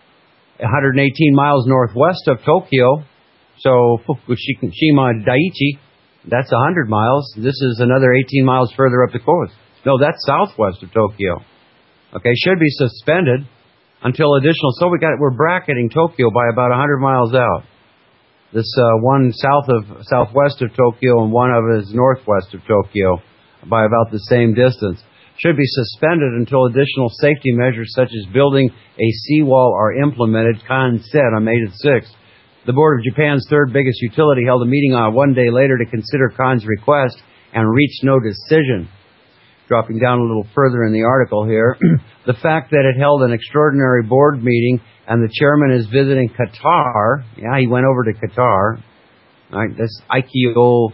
118 miles northwest of Tokyo, so Fukushima Daiichi, that's 100 miles. This is another 18 miles further up the coast. No, that's southwest of Tokyo. Okay, should be suspended until additional. So we're bracketing Tokyo by about 100 miles out. This one southwest of Tokyo and one of it is northwest of Tokyo by about the same distance. Should be suspended until additional safety measures such as building a seawall are implemented, Khan said on May 6th. The board of Japan's third biggest utility held a meeting on one day later to consider Khan's request and reached no decision. Dropping down a little further in the article here, the fact that it held an extraordinary board meeting and the chairman is visiting Qatar. Yeah, he went over to Qatar. All right, that's Aikio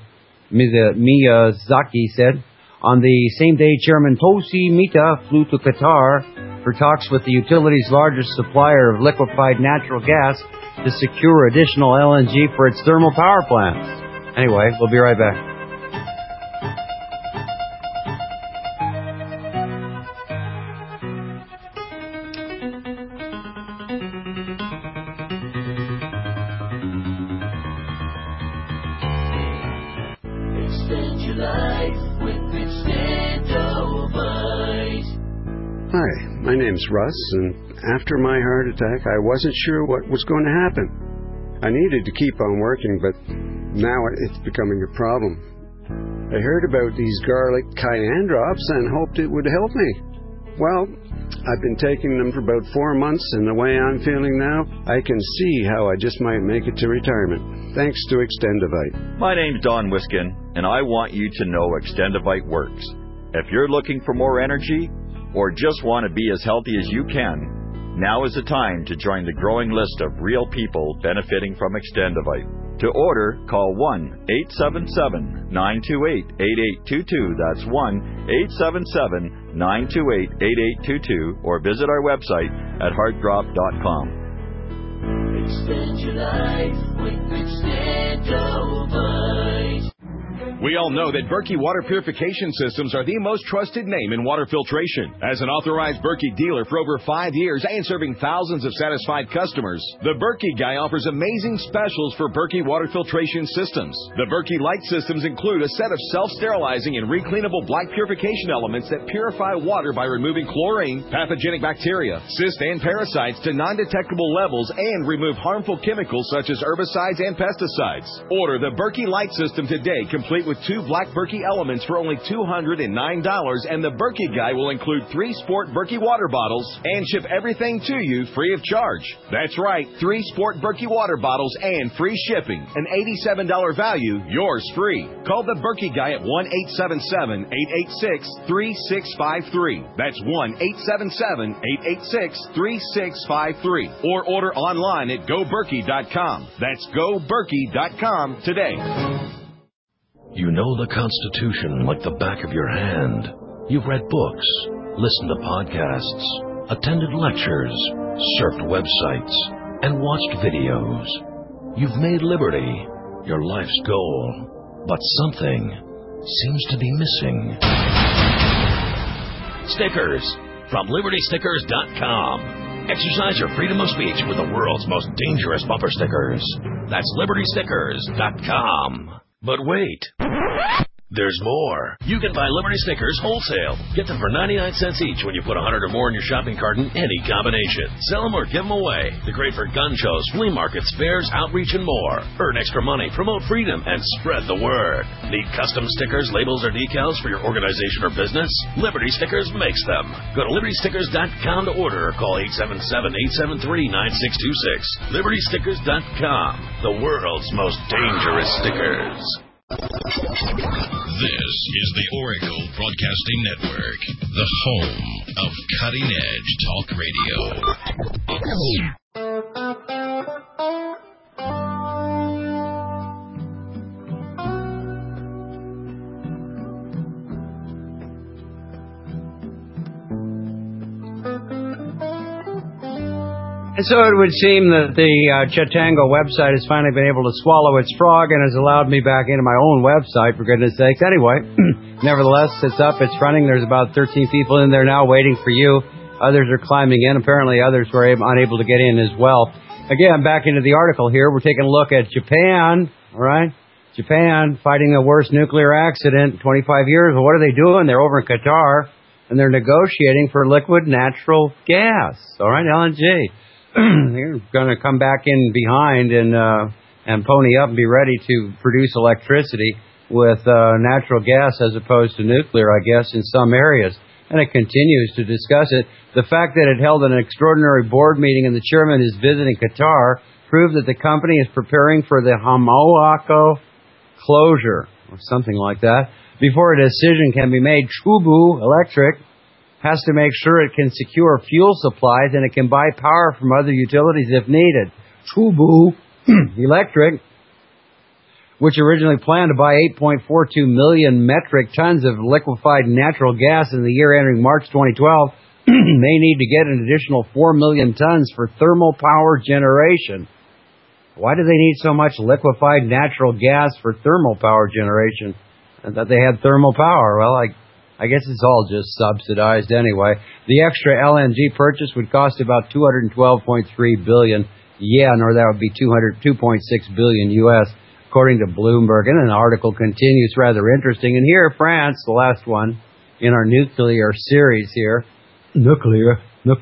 Miyazaki said. On the same day, Chairman Toshi Mita flew to Qatar for talks with the utility's largest supplier of liquefied natural gas to secure additional LNG for its thermal power plants. Anyway, we'll be right back. Extend your life with Extendovite. Hi, my name's Russ, and after my heart attack, I wasn't sure what was going to happen. I needed to keep on working, but now it's becoming a problem. I heard about these garlic cayenne drops and hoped it would help me. Well, I've been taking them for about 4 months, and the way I'm feeling now, I can see how I just might make it to retirement. Thanks to Extendivite. My name's Don Wiskin, and I want you to know Extendivite works. If you're looking for more energy, or just want to be as healthy as you can, now is the time to join the growing list of real people benefiting from Extendivite. To order, call 1-877-928-8822. That's 1-877-928-8822. Or visit our website at heartdrop.com. Extend your life with Extendivite. We all know that Berkey Water Purification Systems are the most trusted name in water filtration. As an authorized Berkey dealer for over 5 years and serving thousands of satisfied customers, the Berkey Guy offers amazing specials for Berkey Water Filtration Systems. The Berkey Light Systems include a set of self-sterilizing and recleanable black purification elements that purify water by removing chlorine, pathogenic bacteria, cysts, and parasites to non-detectable levels and remove harmful chemicals such as herbicides and pesticides. Order the Berkey Light System today, complete with 2 black Berkey elements for only $209, and the Berkey Guy will include 3 Sport Berkey water bottles and ship everything to you free of charge. That's right, 3 Sport Berkey water bottles and free shipping. An $87 value, yours free. Call the Berkey Guy at 1-877-886-3653. That's 1-877-886-3653. Or order online at GoBerkey.com. That's GoBerkey.com today. You know the Constitution like the back of your hand. You've read books, listened to podcasts, attended lectures, surfed websites, and watched videos. You've made liberty your life's goal, but something seems to be missing. Stickers from LibertyStickers.com. Exercise your freedom of speech with the world's most dangerous bumper stickers. That's LibertyStickers.com. But wait, there's more. You can buy Liberty Stickers wholesale. Get them for 99 cents each when you put 100 or more in your shopping cart in any combination. Sell them or give them away. They're great for gun shows, flea markets, fairs, outreach, and more. Earn extra money, promote freedom, and spread the word. Need custom stickers, labels, or decals for your organization or business? Liberty Stickers makes them. Go to LibertyStickers.com to order or call 877-873-9626. LibertyStickers.com, the world's most dangerous stickers. This is the Oracle Broadcasting Network, the home of cutting-edge talk radio. And so it would seem that the Chatango website has finally been able to swallow its frog and has allowed me back into my own website, for goodness sakes. Anyway, nevertheless, it's up, it's running. There's about 13 people in there now waiting for you. Others are climbing in. Apparently, others were unable to get in as well. Again, back into the article here. We're taking a look at Japan, all right? Japan fighting the worst nuclear accident in 25 years. Well, what are they doing? They're over in Qatar, and they're negotiating for liquid natural gas, all right, LNG. They're going to come back in behind and pony up and be ready to produce electricity with natural gas as opposed to nuclear, I guess, in some areas. And it continues to discuss it. The fact that it held an extraordinary board meeting and the chairman is visiting Qatar proved that the company is preparing for the Hamoako closure, or something like that. Before a decision can be made, Chubu Electric has to make sure it can secure fuel supplies and it can buy power from other utilities if needed. Chubu Electric, which originally planned to buy 8.42 million metric tons of liquefied natural gas in the year ending March 2012, may need to get an additional 4 million tons for thermal power generation. Why do they need so much liquefied natural gas for thermal power generation? I thought they had thermal power. Well, I guess it's all just subsidized anyway. The extra LNG purchase would cost about 212.3 billion yen, or that would be 2.6 billion US, according to Bloomberg. And the article continues, rather interesting. And here, France, the last one in our nuclear series here. Nuclear.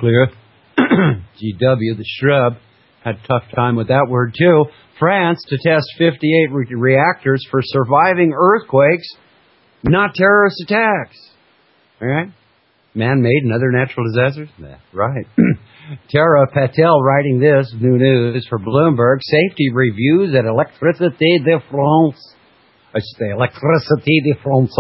GW, the shrub, had a tough time with that word too. France to test 58 reactors for surviving earthquakes, not terrorist attacks. All right? Man-made and other natural disasters? Right. Tara Patel writing this, new news for Bloomberg. Safety reviews at Électricité de France. I should say Électricité de France.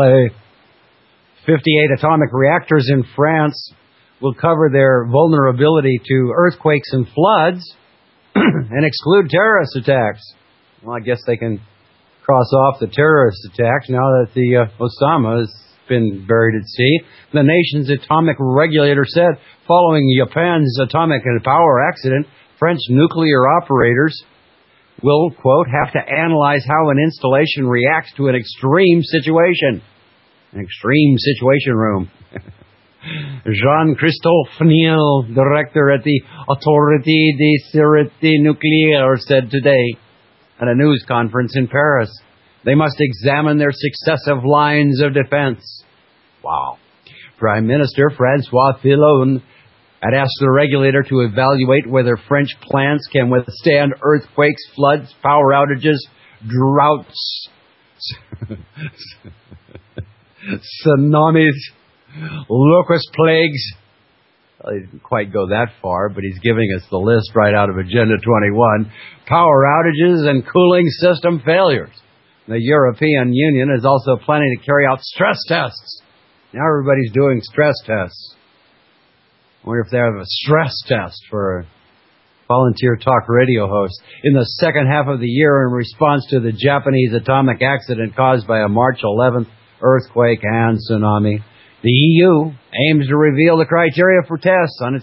58 atomic reactors in France will cover their vulnerability to earthquakes and floods and exclude terrorist attacks. Well, I guess they can cross off the terrorist attacks now that the Osama has been buried at sea. The nation's atomic regulator said following Japan's atomic power accident, French nuclear operators will, quote, have to analyze how an installation reacts to an extreme situation. An extreme situation room. Jean-Christophe Niel, director at the Autorité de Sécurité Nucléaire, said today at a news conference in Paris, they must examine their successive lines of defense. Wow. Prime Minister François Fillon had asked the regulator to evaluate whether French plants can withstand earthquakes, floods, power outages, droughts, tsunamis, locust plagues. Well, he didn't quite go that far, but he's giving us the list right out of Agenda 21. Power outages and cooling system failures. The European Union is also planning to carry out stress tests. Now everybody's doing stress tests. I wonder if they have a stress test for a volunteer talk radio host. In the second half of the year, in response to the Japanese atomic accident caused by a March 11th earthquake and tsunami, the EU aims to reveal the criteria for tests on its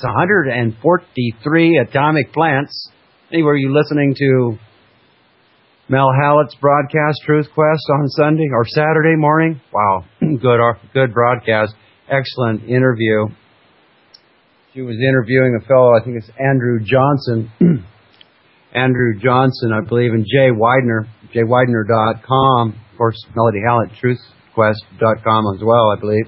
143 atomic plants. Anywhere you listening to Mel Hallett's broadcast, Truth Quest, on Sunday or Saturday morning? Wow, good broadcast. Excellent interview. She was interviewing a fellow, I think it's Andrew Johnson. Andrew Johnson, I believe, and Jay Widener, jaywidener.com. Of course, Melody Hallett, truthquest.com as well, I believe.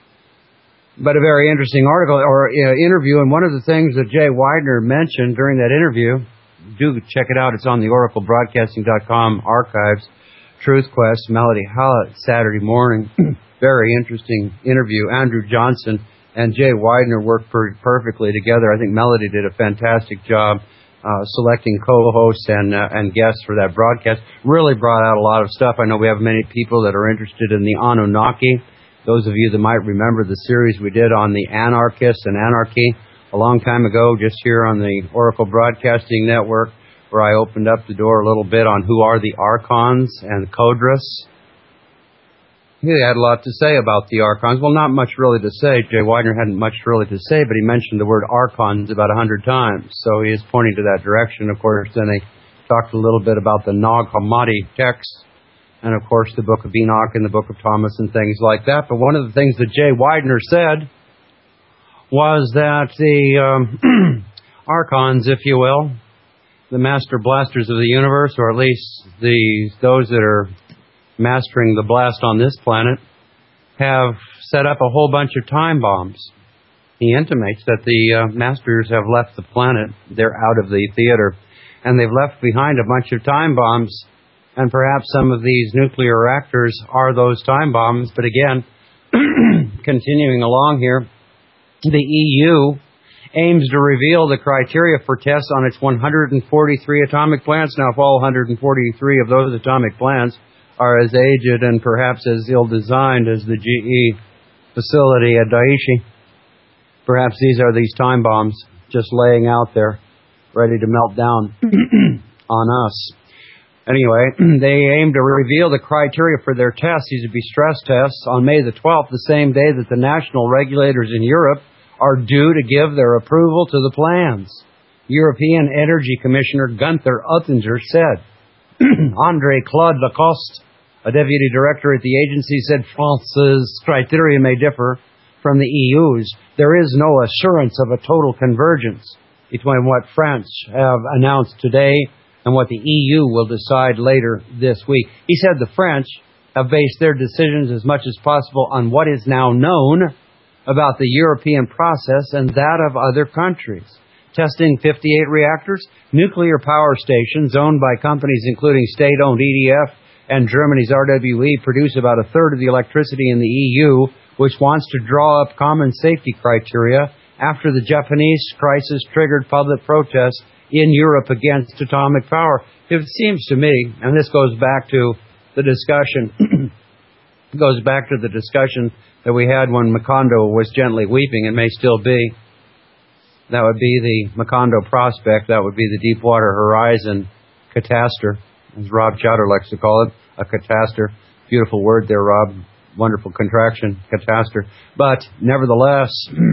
But a very interesting article or interview, and one of the things that Jay Widener mentioned during that interview, do check it out. It's on the oraclebroadcasting.com archives. Truth Quest, Melody Hallett, Saturday morning. Very interesting interview. Andrew Johnson and Jay Widener worked perfectly together. I think Melody did a fantastic job selecting co-hosts and guests for that broadcast. Really brought out a lot of stuff. I know we have many people that are interested in the Anunnaki. Those of you that might remember the series we did on the Anarchists and Anarchy a long time ago, just here on the Oracle Broadcasting Network, where I opened up the door a little bit on who are the Archons and Codrus. He had a lot to say about the Archons. Well, not much really to say. Jay Widener hadn't much really to say, but he mentioned the word Archons about 100 times. So he is pointing to that direction. Of course, then they talked a little bit about the Nag Hammadi text, and of course the Book of Enoch and the Book of Thomas and things like that. But one of the things that Jay Widener said was that the Archons, if you will, the master blasters of the universe, or at least those that are mastering the blast on this planet, have set up a whole bunch of time bombs. He intimates that the masters have left the planet. They're out of the theater. And they've left behind a bunch of time bombs. And perhaps some of these nuclear reactors are those time bombs. But again, continuing along here, the EU aims to reveal the criteria for tests on its 143 atomic plants. Now, if all 143 of those atomic plants are as aged and perhaps as ill-designed as the GE facility at Daiichi, perhaps these are these time bombs just laying out there, ready to melt down on us. Anyway, they aim to reveal the criteria for their tests. These would be stress tests on May the 12th, the same day that the national regulators in Europe are due to give their approval to the plans. European Energy Commissioner Gunther Oettinger said. André-Claude Lacoste, a deputy director at the agency, said France's criteria may differ from the EU's. There is no assurance of a total convergence between what France have announced today and what the EU will decide later this week. He said the French have based their decisions as much as possible on what is now known about the European process and that of other countries. Testing 58 reactors, nuclear power stations owned by companies including state-owned EDF and Germany's RWE produce about a third of the electricity in the EU, which wants to draw up common safety criteria after the Japanese crisis triggered public protests in Europe against atomic power. It seems to me, and this goes back to the discussion, that we had when Macondo was gently weeping and may still be. That would be the Macondo prospect. That would be the Deepwater Horizon cataster, as Rob Chowder likes to call it, a cataster. Beautiful word there, Rob. Wonderful contraction, cataster. But nevertheless,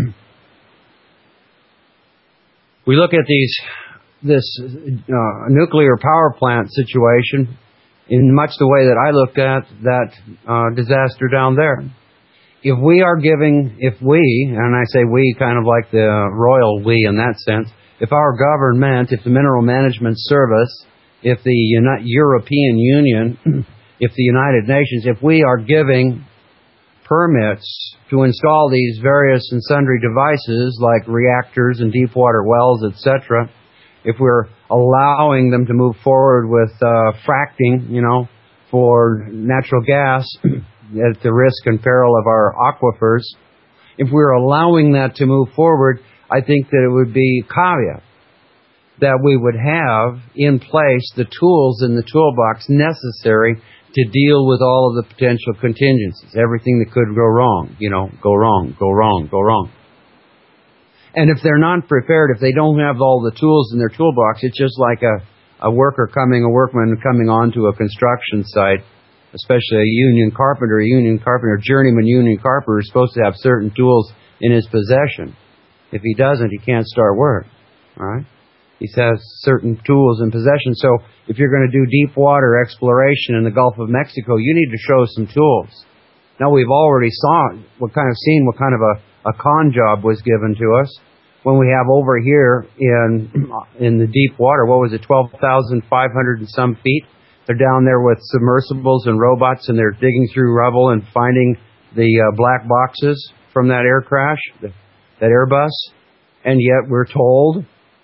we look at this nuclear power plant situation in much the way that I looked at that disaster down there. If we, and I say we kind of like the royal we in that sense, if our government, if the Mineral Management Service, if the European Union, if the United Nations, if we are giving permits to install these various and sundry devices like reactors and deep water wells, etc., if we're allowing them to move forward with fracking, for natural gas at the risk and peril of our aquifers, if we're allowing that to move forward, I think that it would be caveat that we would have in place the tools in the toolbox necessary to deal with all of the potential contingencies, everything that could go wrong, go wrong. And if they're not prepared, if they don't have all the tools in their toolbox, it's just like a workman coming onto a construction site, especially a journeyman union carpenter is supposed to have certain tools in his possession. If he doesn't, he can't start work. All right? He has certain tools in possession. So if you're going to do deep water exploration in the Gulf of Mexico, you need to show some tools. Now, we've already seen what kind of a con job was given to us when we have over here in the deep water, 12,500 and some feet. They're down there with submersibles and robots, and they're digging through rubble and finding the black boxes from that air crash, that Airbus. And yet we're told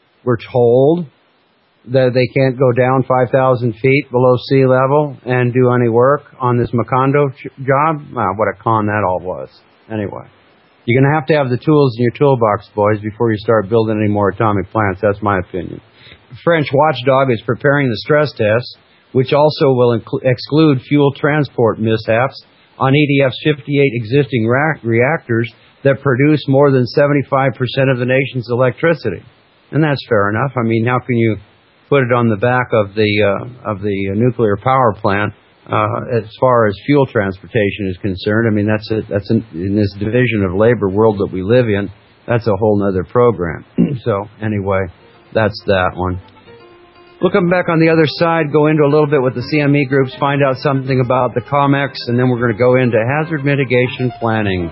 that they can't go down 5,000 feet below sea level and do any work on this Macondo job. Wow, what a con that all was. Anyway, you're going to have the tools in your toolbox, boys, before you start building any more atomic plants. That's my opinion. French watchdog is preparing the stress test, which also will exclude fuel transport mishaps on EDF's 58 existing reactors that produce more than 75% of the nation's electricity. And that's fair enough. I mean, how can you put it on the back of the nuclear power plant as far as fuel transportation is concerned? I mean, that's in this division of labor world that we live in, that's a whole nother program. So anyway, that's that one. We'll come back on the other side, go into a little bit with the CME groups, find out something about the COMEX, and then we're going to go into hazard mitigation planning.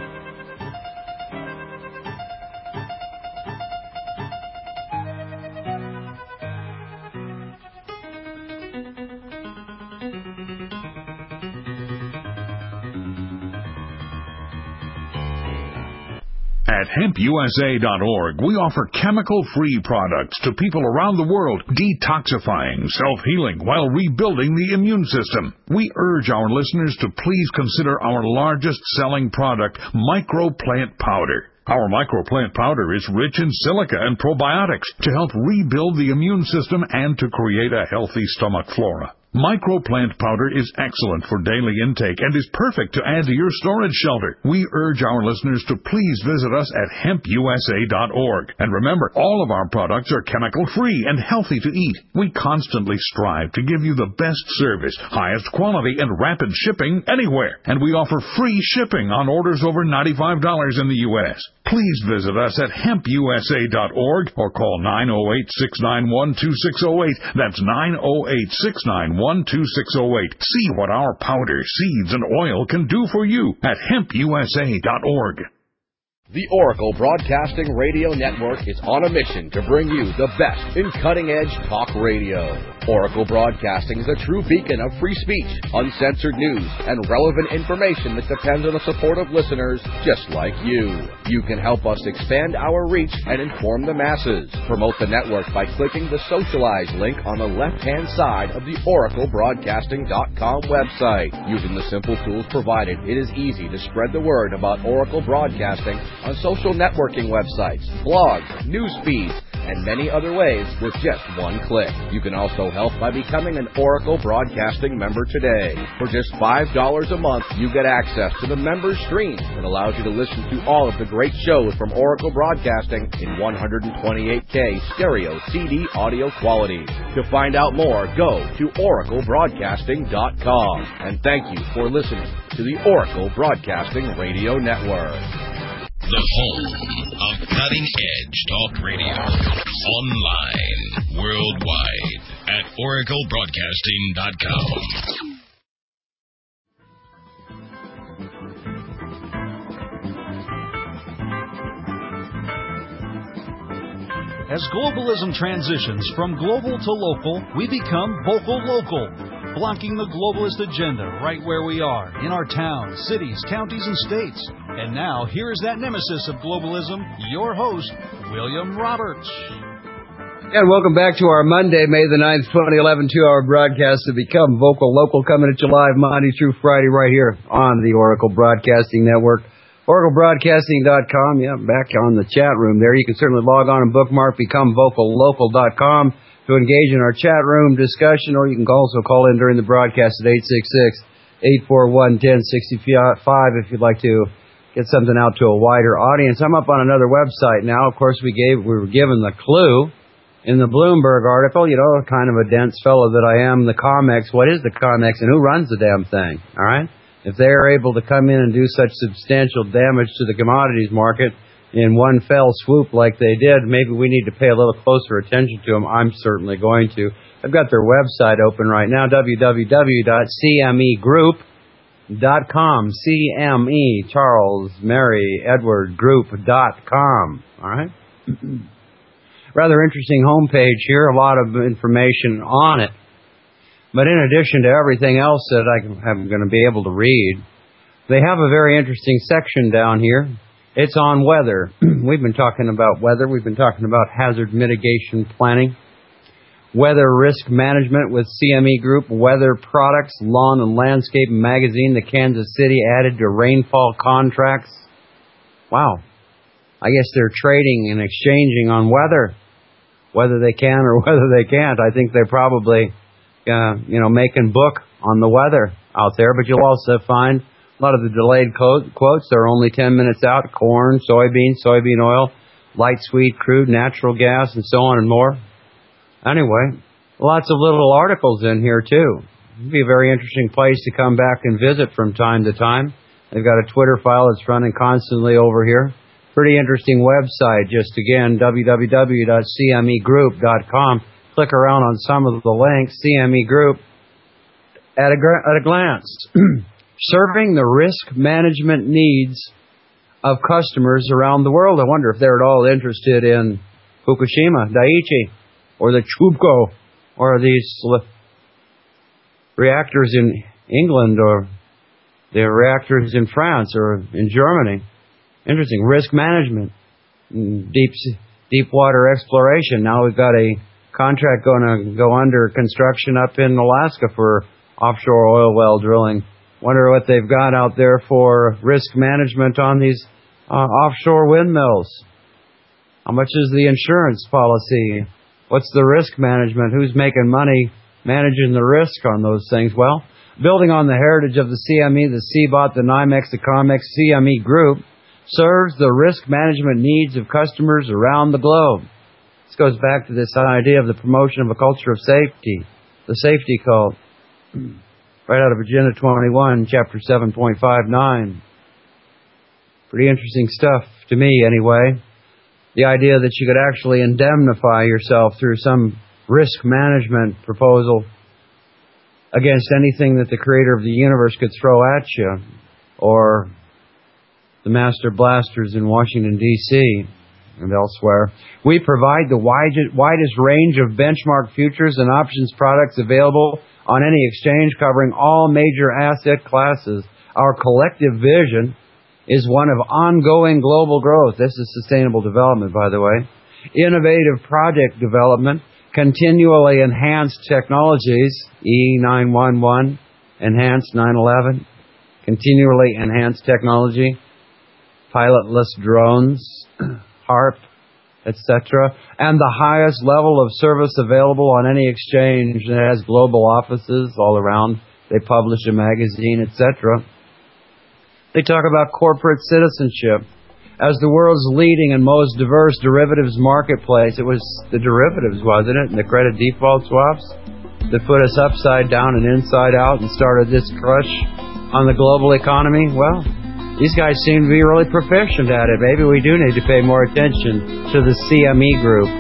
At hempusa.org, we offer chemical-free products to people around the world, detoxifying, self-healing, while rebuilding the immune system. We urge our listeners to please consider our largest-selling product, Microplant Powder. Our Microplant Powder is rich in silica and probiotics to help rebuild the immune system and to create a healthy stomach flora. Microplant Powder is excellent for daily intake and is perfect to add to your storage shelter. We urge our listeners to please visit us at hempusa.org. And remember, all of our products are chemical-free and healthy to eat. We constantly strive to give you the best service, highest quality, and rapid shipping anywhere. And we offer free shipping on orders over $95 in the U.S. Please visit us at hempusa.org or call 908-691-2608. That's 908-691-2608. See what our powder, seeds, and oil can do for you at hempusa.org. The Oracle Broadcasting Radio Network is on a mission to bring you the best in cutting-edge talk radio. Oracle Broadcasting is a true beacon of free speech, uncensored news, and relevant information that depends on the support of listeners just like you. You can help us expand our reach and inform the masses. Promote the network by clicking the Socialize link on the left-hand side of the OracleBroadcasting.com website. Using the simple tools provided, it is easy to spread the word about Oracle Broadcasting on social networking websites, blogs, news feeds, and many other ways with just one click. You can also help by becoming an Oracle Broadcasting member today. For just $5 a month, you get access to the member stream that allows you to listen to all of the great shows from Oracle Broadcasting in 128K stereo CD audio quality. To find out more, go to oraclebroadcasting.com. And thank you for listening to the Oracle Broadcasting Radio Network. The home of cutting-edge talk radio. Online, worldwide, at oraclebroadcasting.com. As globalism transitions from global to local, we become vocal local, blocking the globalist agenda right where we are, in our towns, cities, counties, and states. And now, here is that nemesis of globalism, your host, William Roberts. And welcome back to our Monday, May the 9th, 2011, 2-hour broadcast to Become Vocal Local, coming at you live Monday through Friday right here on the Oracle Broadcasting Network. OracleBroadcasting.com, yeah, back on the chat room there. You can certainly log on and bookmark BecomeVocalLocal.com to engage in our chat room discussion, or you can also call in during the broadcast at 866-841-1065 if you'd like to get something out to a wider audience. I'm up on another website now. Of course, we were given the clue in the Bloomberg article, you know, kind of a dense fellow that I am, the COMEX. What is the COMEX and who runs the damn thing? All right? If they are able to come in and do such substantial damage to the commodities market in one fell swoop like they did, maybe we need to pay a little closer attention to them. I'm certainly going to. I've got their website open right now, www.cmegroup.com. CME, Charles, Mary, Edward, Group.com. All right? Rather interesting homepage here, a lot of information on it. But in addition to everything else that I'm going to be able to read, they have a very interesting section down here. It's on weather. We've been talking about weather. We've been talking about hazard mitigation planning, weather risk management with CME Group, weather products, lawn and landscape magazine, the Kansas City added to rainfall contracts. Wow. I guess they're trading and exchanging on weather, whether they can or whether they can't. I think they're probably making book on the weather out there, but you'll also find a lot of the delayed quotes. They're only 10 minutes out. Corn, soybean oil, light sweet crude, natural gas, and so on and more. Anyway, lots of little articles in here, too. It'd be a very interesting place to come back and visit from time to time. They've got a Twitter file that's running constantly over here. Pretty interesting website. Just again, www.cmegroup.com. Click around on some of the links. CME Group at a glance. Serving the risk management needs of customers around the world. I wonder if they're at all interested in Fukushima, Daiichi, or the Chubco, or these reactors in England, or the reactors in France, or in Germany. Interesting. Risk management. Deep water exploration. Now we've got a contract going to go under construction up in Alaska for offshore oil well drilling. Wonder what they've got out there for risk management on these offshore windmills. How much is the insurance policy? What's the risk management? Who's making money managing the risk on those things? Well, building on the heritage of the CME, the CBOT, the NYMEX, the COMEX, CME Group serves the risk management needs of customers around the globe. This goes back to this idea of the promotion of a culture of safety, the safety cult, right out of Agenda 21, Chapter 7.59. Pretty interesting stuff to me, anyway. The idea that you could actually indemnify yourself through some risk management proposal against anything that the creator of the universe could throw at you, or the Master Blasters in Washington, D.C. and elsewhere. We provide the widest range of benchmark futures and options products available on any exchange covering all major asset classes. Our collective vision is one of ongoing global growth. This is sustainable development, by the way. Innovative project development, continually enhanced technologies, E911, enhanced 911, continually enhanced technology, pilotless drones, HARP, etc., and the highest level of service available on any exchange that has global offices all around. They publish a magazine, etc. They talk about corporate citizenship. As the world's leading and most diverse derivatives marketplace, it was the derivatives, wasn't it, and the credit default swaps that put us upside down and inside out and started this crush on the global economy? Well, these guys seem to be really proficient at it. Maybe we do need to pay more attention to the CME group.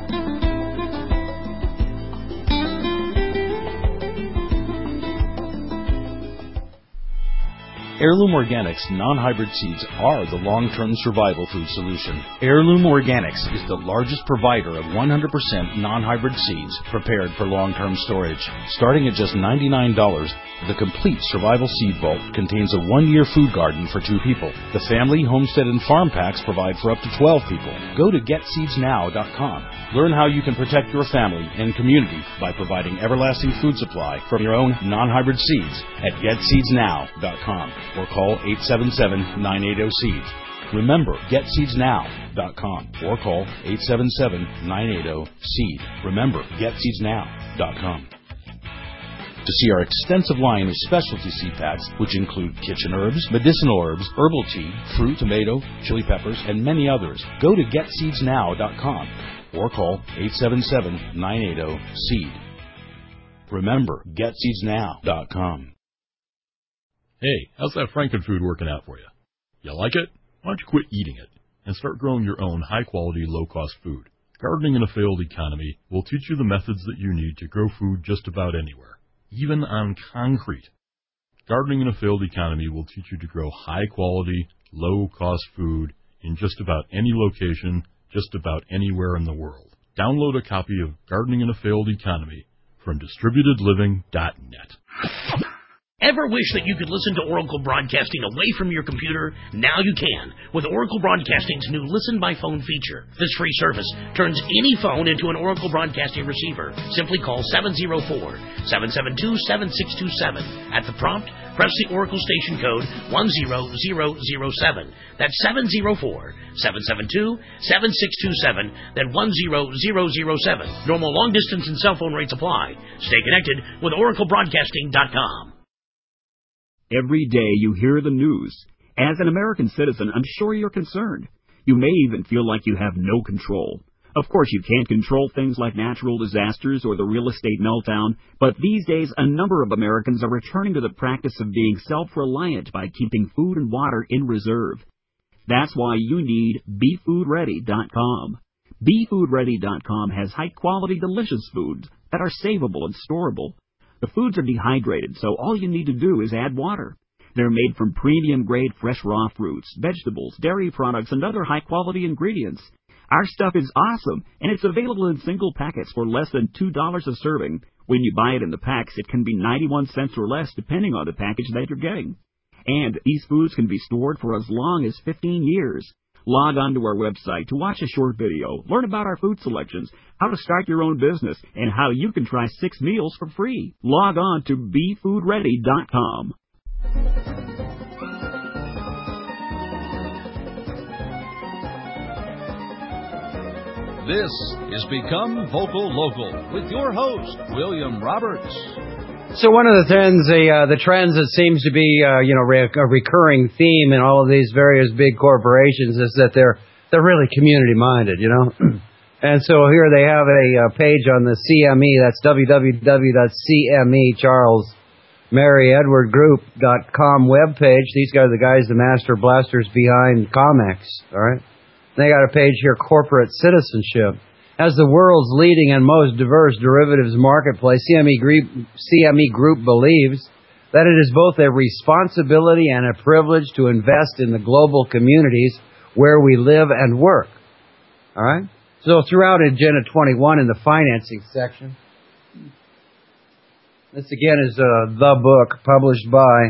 Heirloom Organics non-hybrid seeds are the long-term survival food solution. Heirloom Organics is the largest provider of 100% non-hybrid seeds prepared for long-term storage. Starting at just $99, the complete survival seed vault contains a 1-year food garden for 2 people. The family, homestead, and farm packs provide for up to 12 people. Go to getseedsnow.com. Learn how you can protect your family and community by providing everlasting food supply from your own non-hybrid seeds at getseedsnow.com or call 877-980-SEED. Remember, getseedsnow.com or call 877-980-SEED. Remember, getseedsnow.com. To see our extensive line of specialty seed packs, which include kitchen herbs, medicinal herbs, herbal tea, fruit, tomato, chili peppers, and many others, go to getseedsnow.com or call 877-980-SEED. Remember, getseedsnow.com. Hey, how's that Frankenfood working out for you? You like it? Why don't you quit eating it and start growing your own high-quality, low-cost food? Gardening in a failed economy will teach you the methods that you need to grow food just about anywhere, even on concrete. Gardening in a failed economy will teach you to grow high-quality, low-cost food in just about any location, just about anywhere in the world. Download a copy of Gardening in a Failed Economy from DistributedLiving.net. Ever wish that you could listen to Oracle Broadcasting away from your computer? Now you can, with Oracle Broadcasting's new Listen by Phone feature. This free service turns any phone into an Oracle Broadcasting receiver. Simply call 704-772-7627. At the prompt, press the Oracle station code 10007. That's 704-772-7627, then 10007. Normal long distance and cell phone rates apply. Stay connected with OracleBroadcasting.com. Every day you hear the news. As an American citizen, I'm sure you're concerned. You may even feel like you have no control. Of course, you can't control things like natural disasters or the real estate meltdown, but these days a number of Americans are returning to the practice of being self-reliant by keeping food and water in reserve. That's why you need BeFoodReady.com. BeFoodReady.com has high-quality, delicious foods that are savable and storable. The foods are dehydrated, so all you need to do is add water. They're made from premium-grade fresh raw fruits, vegetables, dairy products, and other high-quality ingredients. Our stuff is awesome, and it's available in single packets for less than $2 a serving. When you buy it in the packs, it can be 91 cents or less, depending on the package that you're getting. And these foods can be stored for as long as 15 years. Log on to our website to watch a short video, learn about our food selections, how to start your own business, and how you can try 6 meals for free. Log on to BeFoodReady.com. This is Become Vocal Local with your host, William Roberts. So one of the trends that seems to be, a recurring theme in all of these various big corporations is that they're really community minded, And so here they have a page on the CME. That's www.CME.CharlesMaryEdwardGroup.com webpage. These guys are the guys, the master blasters behind Comex. All right. They got a page here, corporate citizenship. As the world's leading and most diverse derivatives marketplace, CME Group believes that it is both a responsibility and a privilege to invest in the global communities where we live and work. All right? So throughout Agenda 21 in the financing section, this again is the book published by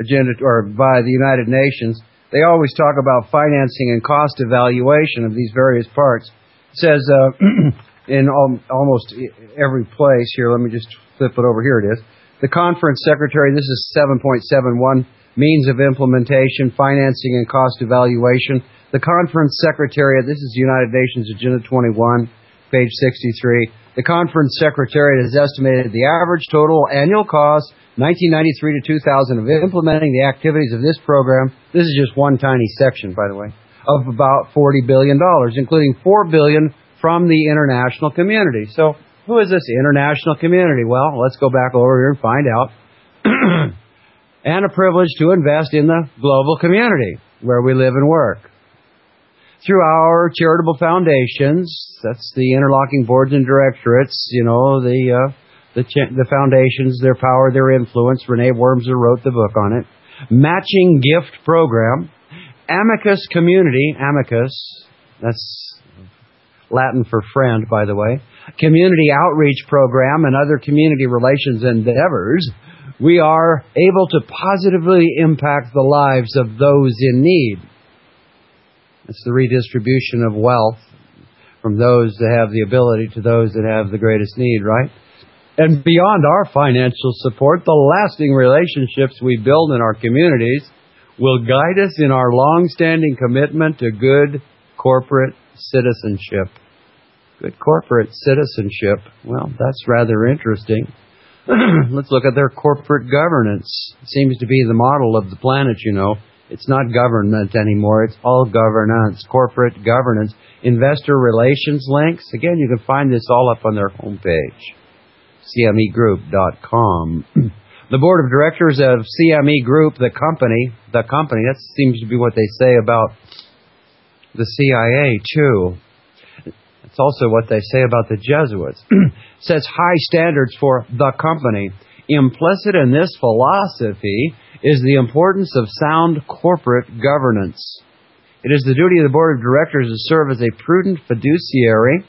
by the United Nations. They always talk about financing and cost evaluation of these various parts. It says in almost every place here, let me just flip it over, here it is. The conference secretary, this is 7.71, means of implementation, financing and cost evaluation. The conference secretariat, this is United Nations Agenda 21, page 63. The conference secretariat has estimated the average total annual cost, 1993 to 2000, of implementing the activities of this program. This is just one tiny section, by the way, of about $40 billion, including $4 billion from the international community. So who is this international community? Well, let's go back over here and find out. And a privilege to invest in the global community where we live and work. Through our charitable foundations, that's the interlocking boards and directorates, you know, the foundations, their power, their influence. Renee Wormser wrote the book on it. Matching gift program. Amicus community. Amicus, that's Latin for friend, by the way. Community outreach program and other community relations endeavors. We are able to positively impact the lives of those in need. It's the redistribution of wealth from those that have the ability to those that have the greatest need, right? And beyond our financial support, the lasting relationships we build in our communities will guide us in our long-standing commitment to good corporate citizenship. Good corporate citizenship. Well, that's rather interesting. Let's look at their corporate governance. It seems to be the model of the planet, you know. It's not government anymore. It's all governance, corporate governance. Investor relations links. Again, you can find this all up on their homepage, CMEgroup.com. The board of directors of CME Group, the company, that seems to be what they say about the CIA, too. It's also what they say about the Jesuits. Sets high standards for the company. Implicit in this philosophy is the importance of sound corporate governance. It is the duty of the board of directors to serve as a prudent fiduciary.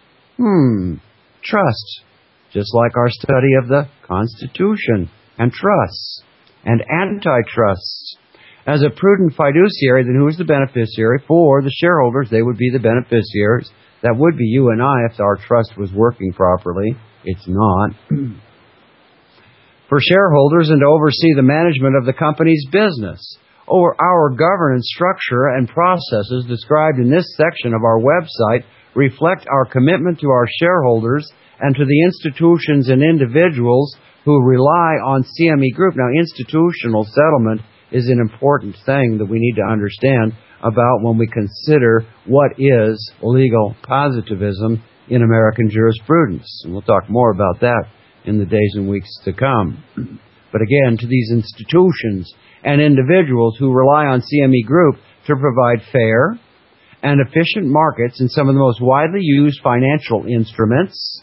Trust. Just like our study of the Constitution and trusts and antitrust. As a prudent fiduciary, then who is the beneficiary? For the shareholders, they would be the beneficiaries. That would be you and I if our trust was working properly. It's not. For shareholders and to oversee the management of the company's business. Or our governance structure and processes described in this section of our website reflect our commitment to our shareholders and to the institutions and individuals who rely on CME Group. Now, institutional settlement is an important thing that we need to understand about when we consider what is legal positivism in American jurisprudence. And we'll talk more about that in the days and weeks to come. But again, to these institutions and individuals who rely on CME Group to provide fair and efficient markets in some of the most widely used financial instruments.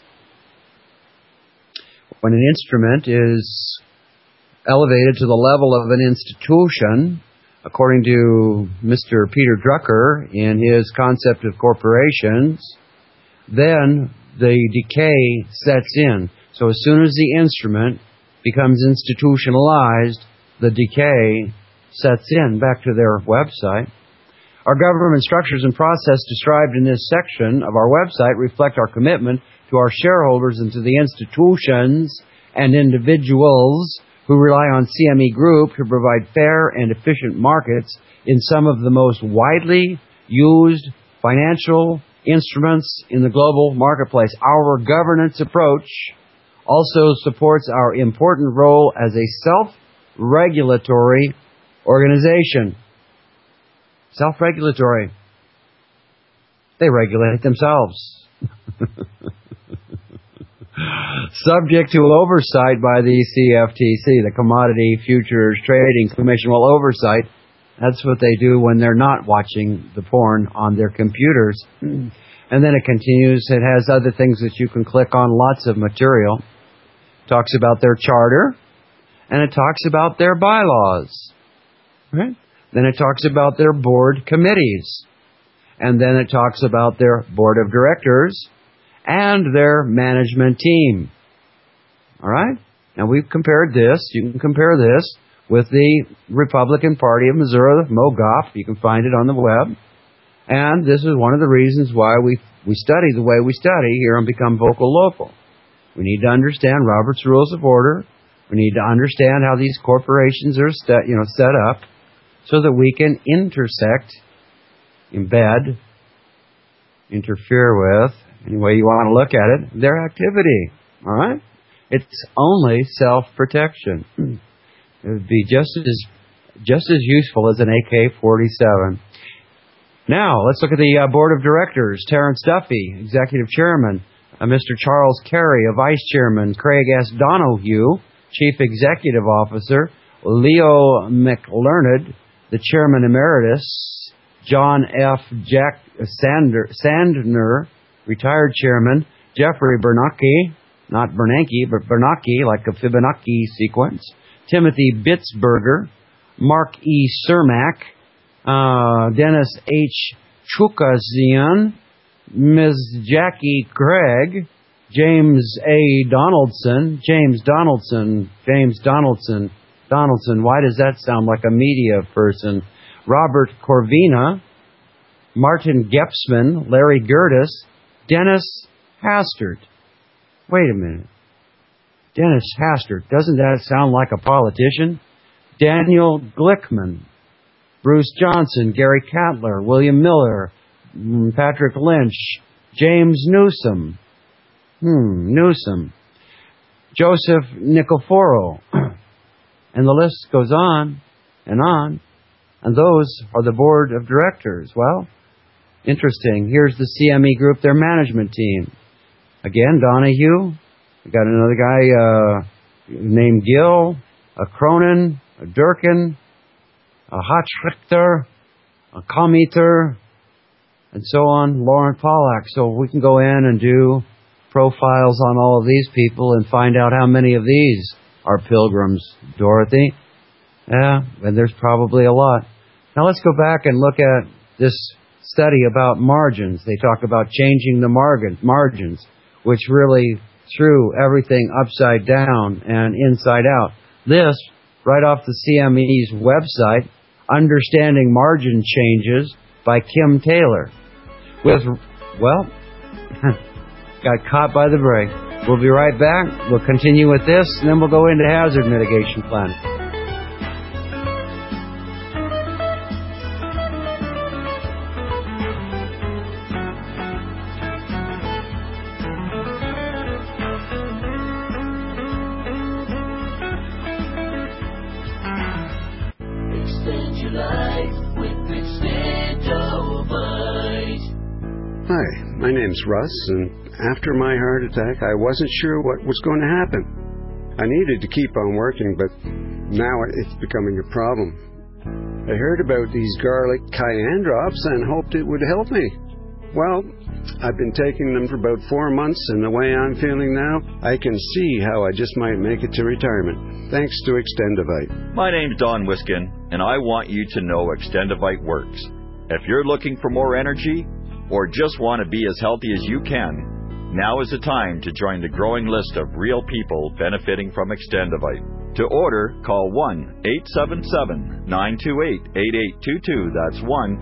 When an instrument is elevated to the level of an institution, according to Mr. Peter Drucker in his concept of corporations, then the decay sets in. So as soon as the instrument becomes institutionalized, the decay sets in. Back to their website. Our government structures and process described in this section of our website reflect our commitment to our shareholders and to the institutions and individuals who rely on CME Group to provide fair and efficient markets in some of the most widely used financial instruments in the global marketplace. Our governance approach also supports our important role as a self-regulatory organization. Self-regulatory. They regulate themselves. Subject to oversight by the CFTC, the Commodity Futures Trading Commission. Well, oversight, that's what they do when they're not watching the porn on their computers. And then it continues. It has other things that you can click on, lots of material. Talks about their charter and it talks about their bylaws. Right? Then it talks about their board committees. And then it talks about their board of directors and their management team. All right? Now we've compared this. You can compare this with the Republican Party of Missouri, MoGOP. You can find it on the web. And this is one of the reasons why we study the way we study here on Become Vocal Local. We need to understand Robert's Rules of Order. We need to understand how these corporations are set up so that we can intersect, embed, interfere with, any way you want to look at it, their activity. All right? It's only self-protection. It would be just as useful as an AK-47. Now, let's look at the board of directors. Terrence Duffy, executive chairman. Mr. Charles Carey, a vice chairman. Craig S. Donohue, chief executive officer. Leo McLearned, the chairman emeritus. John F. Sandner, retired chairman. Jeffrey Bernanke, not Bernanke, but Bernanke, like a Fibonacci sequence. Timothy Bitzberger. Mark E. Cermak. Dennis H. Chukazian, Ms. Jackie Craig, James A. Donaldson, why does that sound like a media person? Robert Corvina, Martin Gepsman, Larry Gertis, Dennis Hastert. Wait a minute. Dennis Hastert, doesn't that sound like a politician? Daniel Glickman, Bruce Johnson, Gary Cattler, William Miller, Patrick Lynch, James Newsom, Joseph Nicoforo, and the list goes on, and those are the board of directors. Well, interesting. Here's the CME Group, their management team. Again, Donahue. We got another guy named Gill, a Cronin, a Durkin, a Hochrichter, a Commeter, and so on, Lauren Pollack. So we can go in and do profiles on all of these people and find out how many of these are pilgrims, Dorothy. Yeah, and there's probably a lot. Now let's go back and look at this study about margins. They talk about changing the margins, which really threw everything upside down and inside out. This, right off the CME's website, Understanding Margin Changes by Kim Taylor. Got caught by the break. We'll be right back. We'll continue with this, and then we'll go into hazard mitigation planning. Extend your life with Extendovite. Hi, my name's Russ, and after my heart attack, I wasn't sure what was going to happen. I needed to keep on working, but now it's becoming a problem. I heard about these garlic cayenne drops and hoped it would help me. Well, I've been taking them for about 4 months, and the way I'm feeling now, I can see how I just might make it to retirement. Thanks to Extendovite. My name's Don Wiskin, and I want you to know Extendovite works. If you're looking for more energy, or just want to be as healthy as you can, now is the time to join the growing list of real people benefiting from Extendovite. To order, call 1-877-928-8822. That's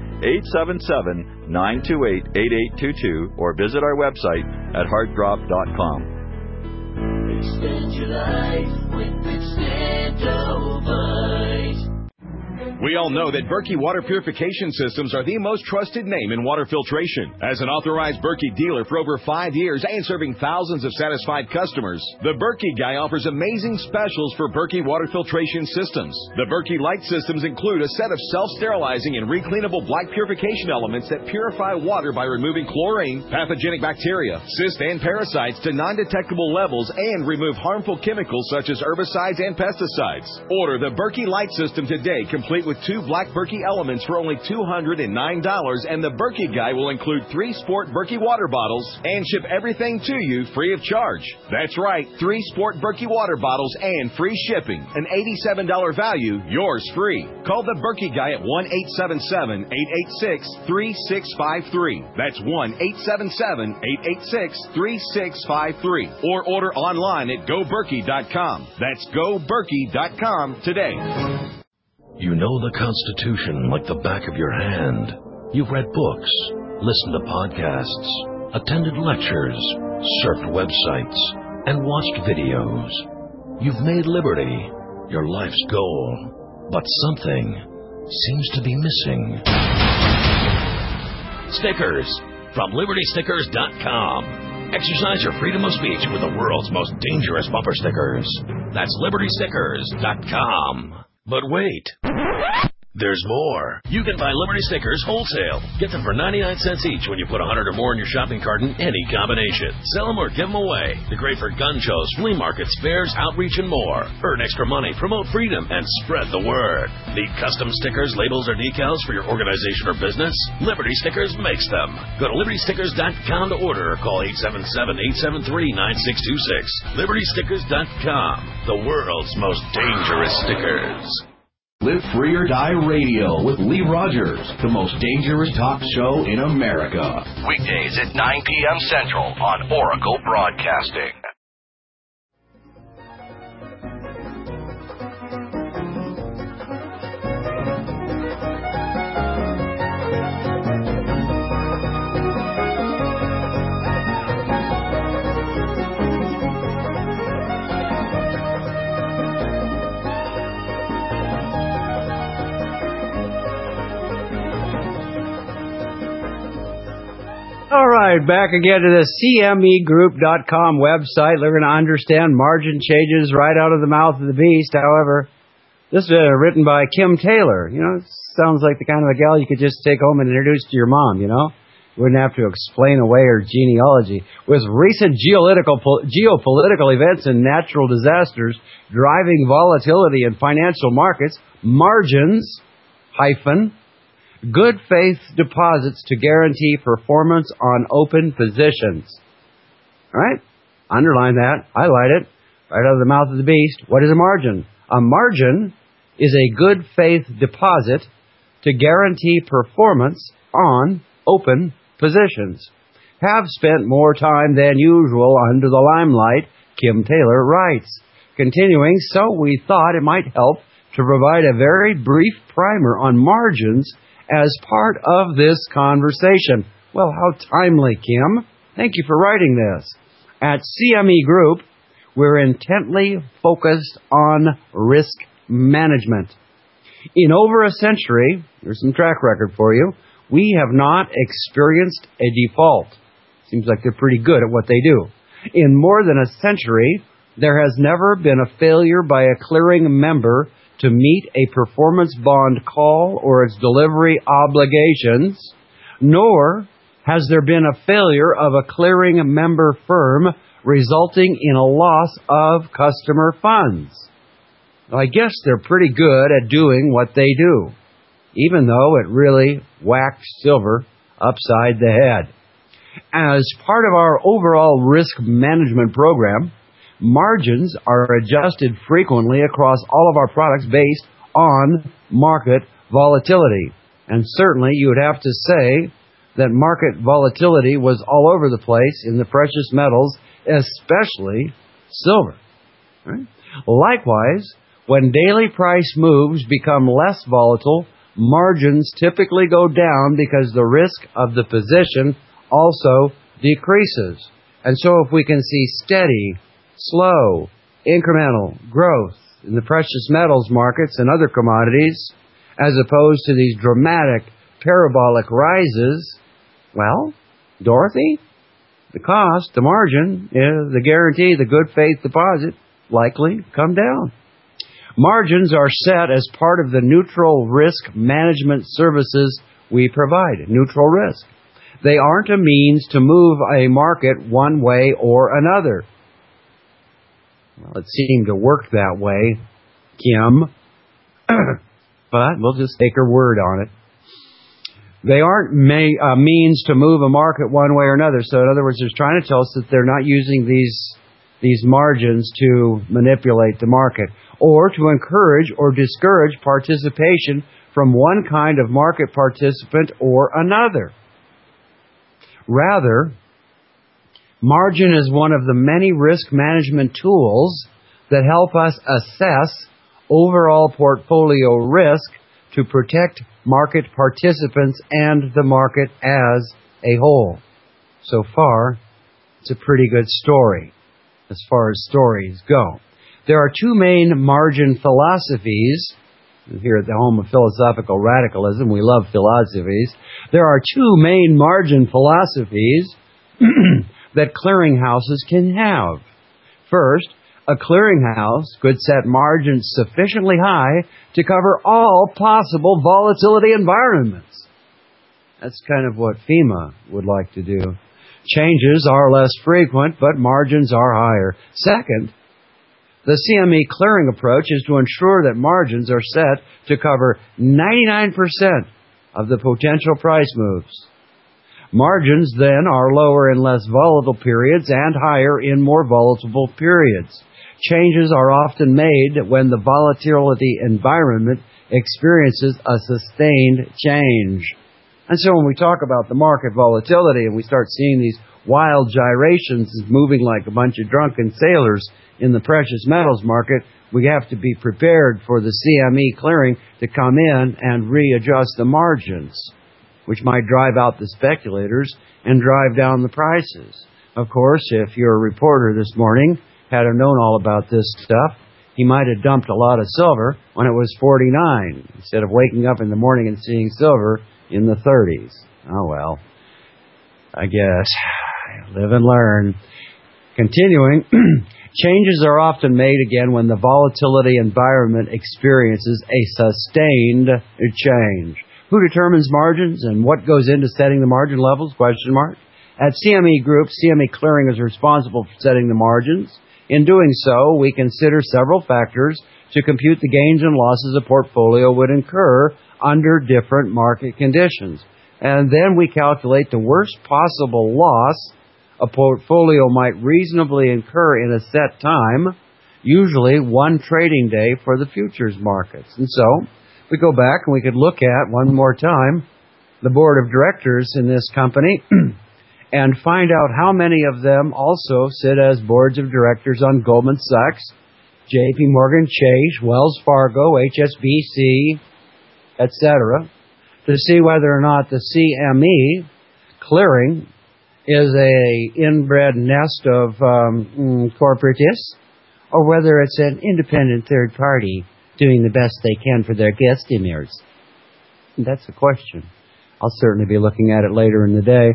1-877-928-8822. Or visit our website at heartdrop.com. Extend your life with Extendovite. We all know that Berkey water purification systems are the most trusted name in water filtration. As an authorized Berkey dealer for over 5 years and serving thousands of satisfied customers, the Berkey Guy offers amazing specials for Berkey water filtration systems. The Berkey Light systems include a set of self-sterilizing and recleanable black purification elements that purify water by removing chlorine, pathogenic bacteria, cysts, and parasites to non-detectable levels and remove harmful chemicals such as herbicides and pesticides. Order the Berkey Light system today, complete complete with 2 Black Berkey Elements for only $209, and the Berkey Guy will include 3 Sport Berkey water bottles and ship everything to you free of charge. That's right, 3 Sport Berkey water bottles and free shipping. An $87 value, yours free. Call the Berkey Guy at 1-877-886-3653. That's 1-877-886-3653. Or order online at GoBerkey.com. That's GoBerkey.com today. You know the Constitution like the back of your hand. You've read books, listened to podcasts, attended lectures, surfed websites, and watched videos. You've made liberty your life's goal, but something seems to be missing. Stickers from LibertyStickers.com. Exercise your freedom of speech with the world's most dangerous bumper stickers. That's LibertyStickers.com. But wait, there's more. You can buy Liberty Stickers wholesale. Get them for 99 cents each when you put 100 or more in your shopping cart in any combination. Sell them or give them away. They're great for gun shows, flea markets, fairs, outreach, and more. Earn extra money, promote freedom, and spread the word. Need custom stickers, labels, or decals for your organization or business? Liberty Stickers makes them. Go to LibertyStickers.com to order or call 877-873-9626. LibertyStickers.com. The world's most dangerous stickers. Live Free or Die Radio with Lee Rogers, the most dangerous talk show in America. Weekdays at 9 p.m. Central on Oracle Broadcasting. All right, back again to the CMEgroup.com website. They're going to understand margin changes right out of the mouth of the beast. However, this is written by Kim Taylor. You know, it sounds like the kind of a gal you could just take home and introduce to your mom, you know? You wouldn't have to explain away her genealogy. With recent geopolitical events and natural disasters driving volatility in financial markets, margins, good faith deposits to guarantee performance on open positions. All right? Underline that. Highlight it. Right out of the mouth of the beast. What is a margin? A margin is a good faith deposit to guarantee performance on open positions. Have spent more time than usual under the limelight, Kim Taylor writes. Continuing, so we thought it might help to provide a very brief primer on margins as part of this conversation. Well, how timely, Kim. Thank you for writing this. At CME Group, we're intently focused on risk management. In over a century, there's some track record for you, we have not experienced a default. Seems like they're pretty good at what they do. In more than a century, there has never been a failure by a clearing member to meet a performance bond call or its delivery obligations, nor has there been a failure of a clearing member firm resulting in a loss of customer funds. Well, I guess they're pretty good at doing what they do, even though it really whacked silver upside the head. As part of our overall risk management program, margins are adjusted frequently across all of our products based on market volatility. And certainly you would have to say that market volatility was all over the place in the precious metals, especially silver. Right? Likewise, when daily price moves become less volatile, margins typically go down because the risk of the position also decreases. And so if we can see steady, slow, incremental growth in the precious metals markets and other commodities, as opposed to these dramatic parabolic rises, well, Dorothy, the cost, the margin, the guarantee, the good faith deposit likely come down. Margins are set as part of the neutral risk management services we provide, neutral risk. They aren't a means to move a market one way or another. Well, it seemed to work that way, Kim. but we'll just take her word on it. They aren't means to move a market one way or another. So in other words, they're trying to tell us that they're not using these margins to manipulate the market or to encourage or discourage participation from one kind of market participant or another. Rather, margin is one of the many risk management tools that help us assess overall portfolio risk to protect market participants and the market as a whole. So far, it's a pretty good story as far as stories go. There are two main margin philosophies. Here at the home of philosophical radicalism, we love philosophies. There are two main margin philosophies that clearinghouses can have. First, a clearinghouse could set margins sufficiently high to cover all possible volatility environments. That's kind of what FEMA would like to do. Changes are less frequent, but margins are higher. Second, the CME clearing approach is to ensure that margins are set to cover 99% of the potential price moves. Margins then are lower in less volatile periods and higher in more volatile periods. Changes are often made when the volatility environment experiences a sustained change. And so when we talk about the market volatility and we start seeing these wild gyrations moving like a bunch of drunken sailors in the precious metals market, we have to be prepared for the CME clearing to come in and readjust the margins, which might drive out the speculators and drive down the prices. Of course, if you're a reporter this morning, had known all about this stuff, he might have dumped a lot of silver when it was 49, instead of waking up in the morning and seeing silver in the 30s. Oh well, I guess. Live and learn. Continuing, changes are often made again when the volatility environment experiences a sustained change. Who determines margins and what goes into setting the margin levels? Question mark. At CME Group, CME Clearing is responsible for setting the margins. In doing so, we consider several factors to compute the gains and losses a portfolio would incur under different market conditions. And then we calculate the worst possible loss a portfolio might reasonably incur in a set time, usually one trading day for the futures markets. And so we go back and we could look at, one more time, the board of directors in this company and find out how many of them also sit as boards of directors on Goldman Sachs, JP Morgan Chase, Wells Fargo, HSBC, etc., to see whether or not the CME clearing is a inbred nest of corporatists, or whether it's an independent third party doing the best they can for their customers. That's the question. I'll certainly be looking at it later in the day.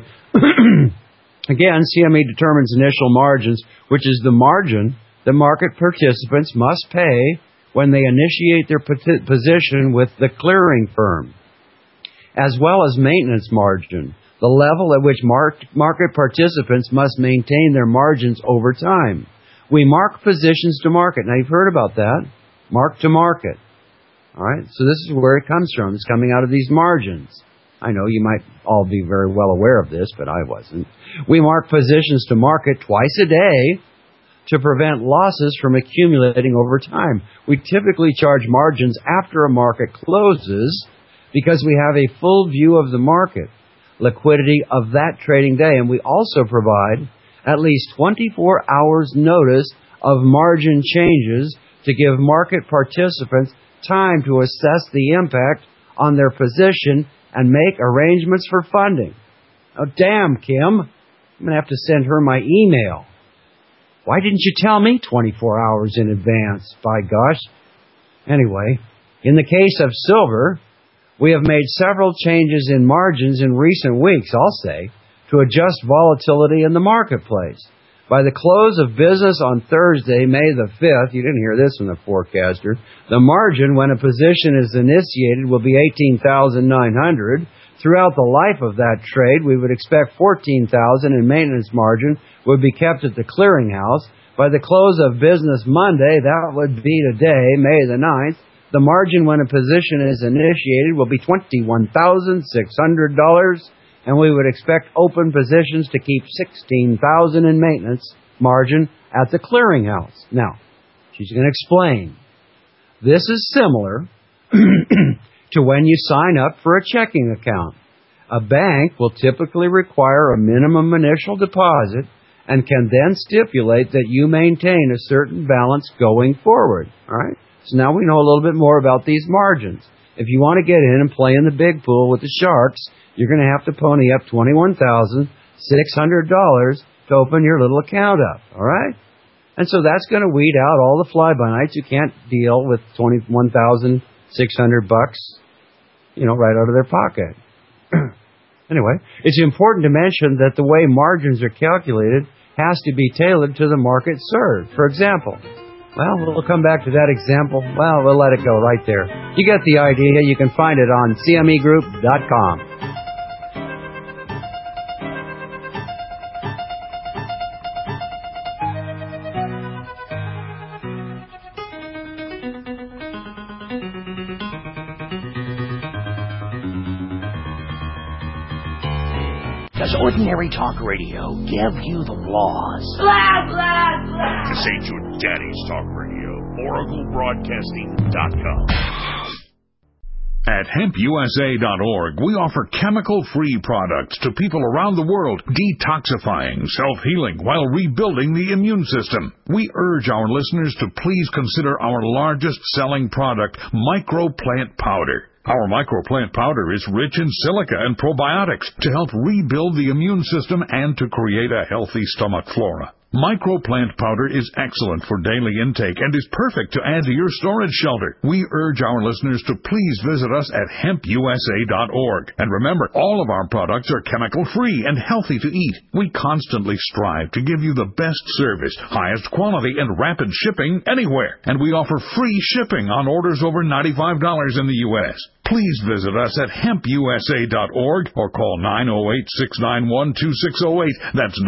Again, CME determines initial margins, which is the margin the market participants must pay when they initiate their position with the clearing firm, as well as maintenance margin, the level at which market participants must maintain their margins over time. We mark positions to market. Now, you've heard about that. Mark to market. All right? So this is where it comes from. It's coming out of these margins. I know you might all be very well aware of this, but I wasn't. We mark positions to market twice a day to prevent losses from accumulating over time. We typically charge margins after a market closes because we have a full view of the market liquidity of that trading day, and we also provide at least 24 hours notice of margin changes to give market participants time to assess the impact on their position and make arrangements for funding. Oh, damn, Kim. I'm going to have to send her my email. Why didn't you tell me 24 hours in advance? By gosh. Anyway, in the case of silver, we have made several changes in margins in recent weeks, I'll say, to adjust volatility in the marketplace. By the close of business on Thursday, May the 5th, you didn't hear this from the forecaster, the margin when a position is initiated will be 18,900. Throughout the life of that trade, we would expect 14,000 in maintenance margin would be kept at the clearinghouse. By the close of business Monday, that would be today, May the 9th, The margin when a position is initiated will be $21,600, and we would expect open positions to keep $16,000 in maintenance margin at the clearinghouse. Now, she's going to explain. This is similar to when you sign up for a checking account. A bank will typically require a minimum initial deposit and can then stipulate that you maintain a certain balance going forward. All right? So now we know a little bit more about these margins. If you want to get in and play in the big pool with the sharks, you're going to have to pony up $21,600 to open your little account up. All right? And so that's going to weed out all the fly-by-nights who can't deal with $21,600, right out of their pocket. Anyway, it's important to mention that the way margins are calculated has to be tailored to the market served. For example, we'll come back to that example. We'll let it go right there. You get the idea. You can find it on cmegroup.com. Does ordinary talk radio give you the flaws? Blah, blah, blah. This ain't your daddy's talk radio. OracleBroadcasting.com. At hempusa.org, we offer chemical-free products to people around the world, detoxifying, self-healing, while rebuilding the immune system. We urge our listeners to please consider our largest-selling product, Microplant Powder. Our microplant powder is rich in silica and probiotics to help rebuild the immune system and to create a healthy stomach flora. Microplant powder is excellent for daily intake and is perfect to add to your storage shelter. We urge our listeners to please visit us at hempusa.org. And remember, all of our products are chemical-free and healthy to eat. We constantly strive to give you the best service, highest quality, and rapid shipping anywhere. And we offer free shipping on orders over $95 in the U.S. Please visit us at hempusa.org or call 908-691-2608. That's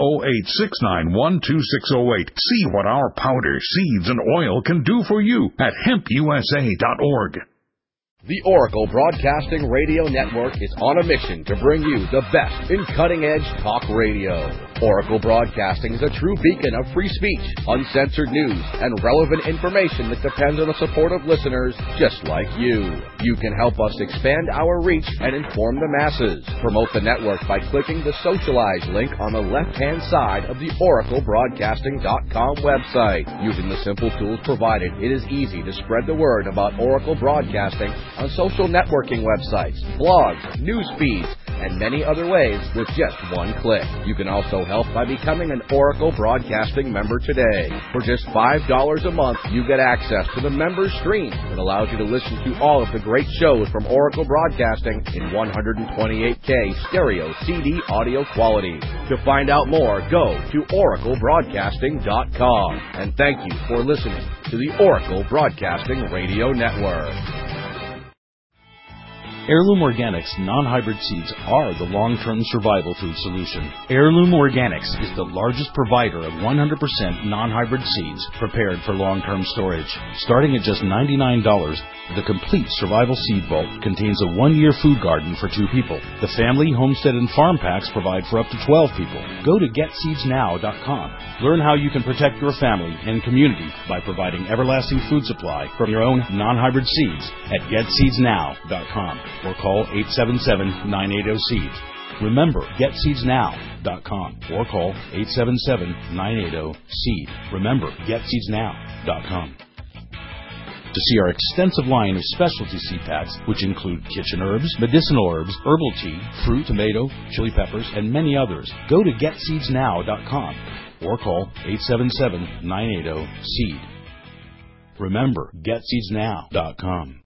908-691-2608. See what our powder, seeds, and oil can do for you at hempusa.org. The Oracle Broadcasting Radio Network is on a mission to bring you the best in cutting-edge talk radio. Oracle Broadcasting is a true beacon of free speech, uncensored news, and relevant information that depends on the support of listeners just like you. You can help us expand our reach and inform the masses. Promote the network by clicking the Socialize link on the left-hand side of the OracleBroadcasting.com website. Using the simple tools provided, it is easy to spread the word about Oracle Broadcasting on social networking websites, blogs, news feeds, and many other ways with just one click. You can also help by becoming an Oracle Broadcasting member today. For just $5 a month, you get access to the member stream that allows you to listen to all of the great shows from Oracle Broadcasting in 128K stereo CD audio quality. To find out more, go to oraclebroadcasting.com. And thank you for listening to the Oracle Broadcasting Radio Network. Heirloom Organics non-hybrid seeds are the long-term survival food solution. Heirloom Organics is the largest provider of 100% non-hybrid seeds prepared for long-term storage. Starting at just $99, the complete survival seed vault contains a 1-year food garden for 2 people. The family, homestead, and farm packs provide for up to 12 people. Go to getseedsnow.com. Learn how you can protect your family and community by providing everlasting food supply from your own non-hybrid seeds at getseedsnow.com. or call 877-980-SEED. Remember, getseedsnow.com or call 877-980-SEED. Remember, getseedsnow.com. To see our extensive line of specialty seed packs, which include kitchen herbs, medicinal herbs, herbal tea, fruit, tomato, chili peppers, and many others, go to getseedsnow.com or call 877-980-SEED. Remember, getseedsnow.com.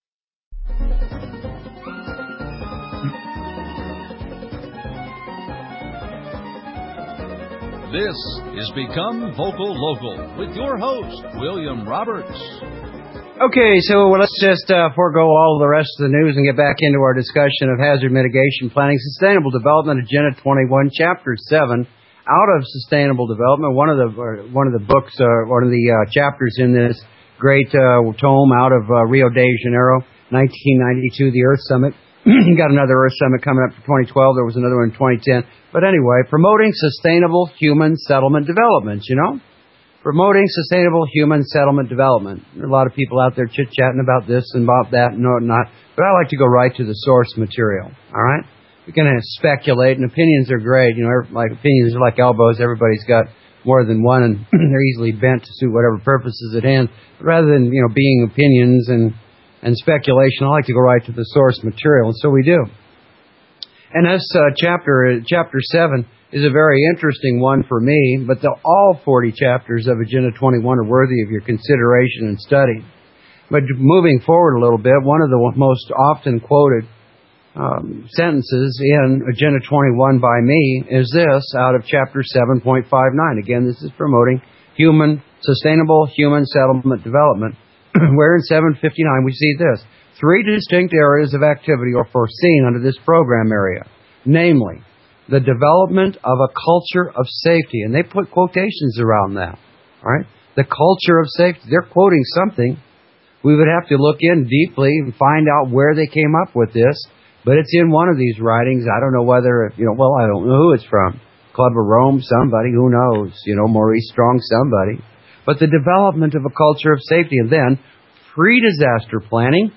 This is Become Vocal Local with your host, William Roberts. Okay, so let's just forego all the rest of the news and get back into our discussion of hazard mitigation planning, sustainable development, Agenda 21, Chapter 7. Out of sustainable development, one of the books, one of the chapters in this great tome out of Rio de Janeiro, 1992, the Earth Summit. Got another Earth Summit coming up for 2012. There was another one in 2010. But anyway, promoting sustainable human settlement development, Promoting sustainable human settlement development. There are a lot of people out there chit-chatting about this and about that and whatnot. But I like to go right to the source material, all right? We can speculate, and opinions are great. Like opinions are like elbows. Everybody's got more than one, and they're easily bent to suit whatever purposes at hand. But rather than, being opinions and speculation, I like to go right to the source material, and so we do. And this chapter 7, is a very interesting one for me, but all 40 chapters of Agenda 21 are worthy of your consideration and study. But moving forward a little bit, one of the most often quoted sentences in Agenda 21 by me is this out of Chapter 7.59. Again, this is promoting sustainable human settlement development, where in 759 we see this. 3 distinct areas of activity are foreseen under this program area, namely, the development of a culture of safety. And they put quotations around that. All right? The culture of safety. They're quoting something. We would have to look in deeply and find out where they came up with this. But it's in one of these writings. I don't know whether, I don't know who it's from. Club of Rome, somebody, who knows? Maurice Strong, somebody. But the development of a culture of safety. And then pre-disaster planning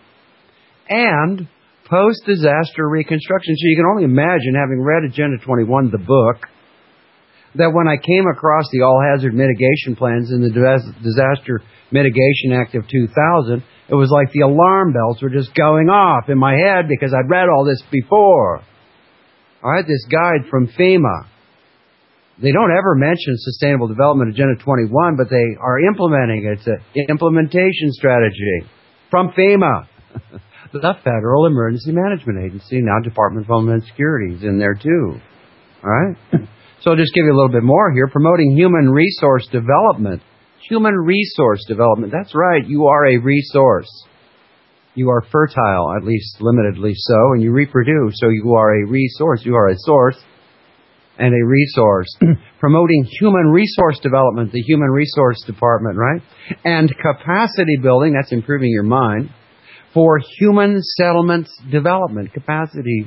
and post-disaster reconstruction. So you can only imagine, having read Agenda 21, the book, that when I came across the all-hazard mitigation plans in the Disaster Mitigation Act of 2000, it was like the alarm bells were just going off in my head because I'd read all this before. All right, this guide from FEMA. They don't ever mention Sustainable Development Agenda 21, but they are implementing it. It's an implementation strategy from FEMA. The Federal Emergency Management Agency, now Department of Homeland Security is in there too. All right? So I'll just give you a little bit more here. Promoting human resource development. Human resource development. That's right. You are a resource. You are fertile, at least limitedly so, and you reproduce. So you are a resource. You are a source and a resource. Promoting human resource development, the Human Resource Department, right? And capacity building, that's improving your mind, for human settlement development, capacity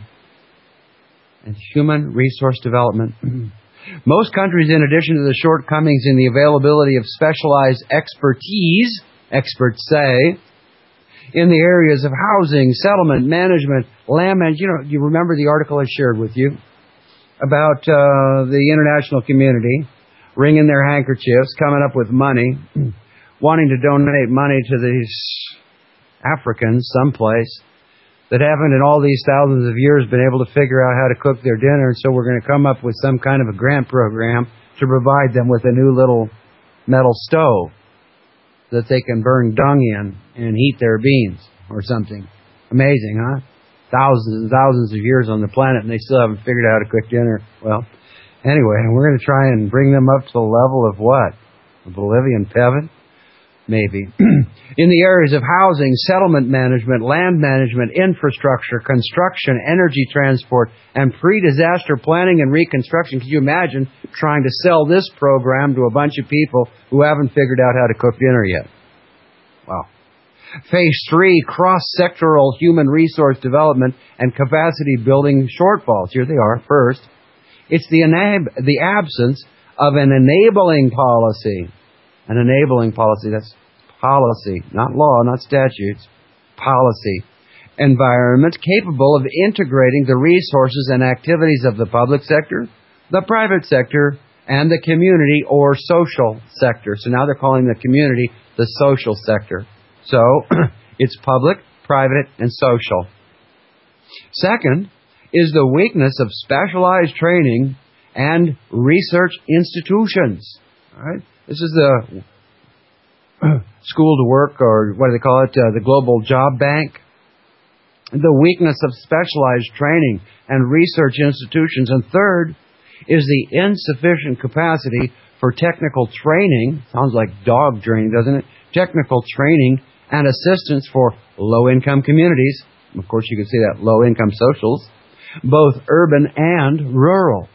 and human resource development. Most countries, in addition to the shortcomings in the availability of specialized expertise, experts say, in the areas of housing, settlement, management, land management. You remember the article I shared with you about the international community wringing their handkerchiefs, coming up with money, wanting to donate money to these Africans someplace that haven't in all these thousands of years been able to figure out how to cook their dinner, and so we're going to come up with some kind of a grant program to provide them with a new little metal stove that they can burn dung in and heat their beans or something. Amazing, huh? Thousands and thousands of years on the planet and they still haven't figured out how to cook dinner. Well, anyway, we're going to try and bring them up to the level of what? A Bolivian peasant? Maybe. In the areas of housing, settlement management, land management, infrastructure, construction, energy transport, and pre-disaster planning and reconstruction. Can you imagine trying to sell this program to a bunch of people who haven't figured out how to cook dinner yet? Wow. Phase 3, cross-sectoral human resource development and capacity building shortfalls. Here they are. First, it's the absence of an enabling policy. An enabling policy, that's policy, not law, not statutes, policy. Environment capable of integrating the resources and activities of the public sector, the private sector, and the community or social sector. So now they're calling the community the social sector. So it's public, private, and social. Second is the weakness of specialized training and research institutions. All right? This is the school to work, or what do they call it, the Global Job Bank. The weakness of specialized training and research institutions. And third is the insufficient capacity for technical training. Sounds like dog training, doesn't it? Technical training and assistance for low-income communities. Of course, you can see that low-income socials, both urban and rural.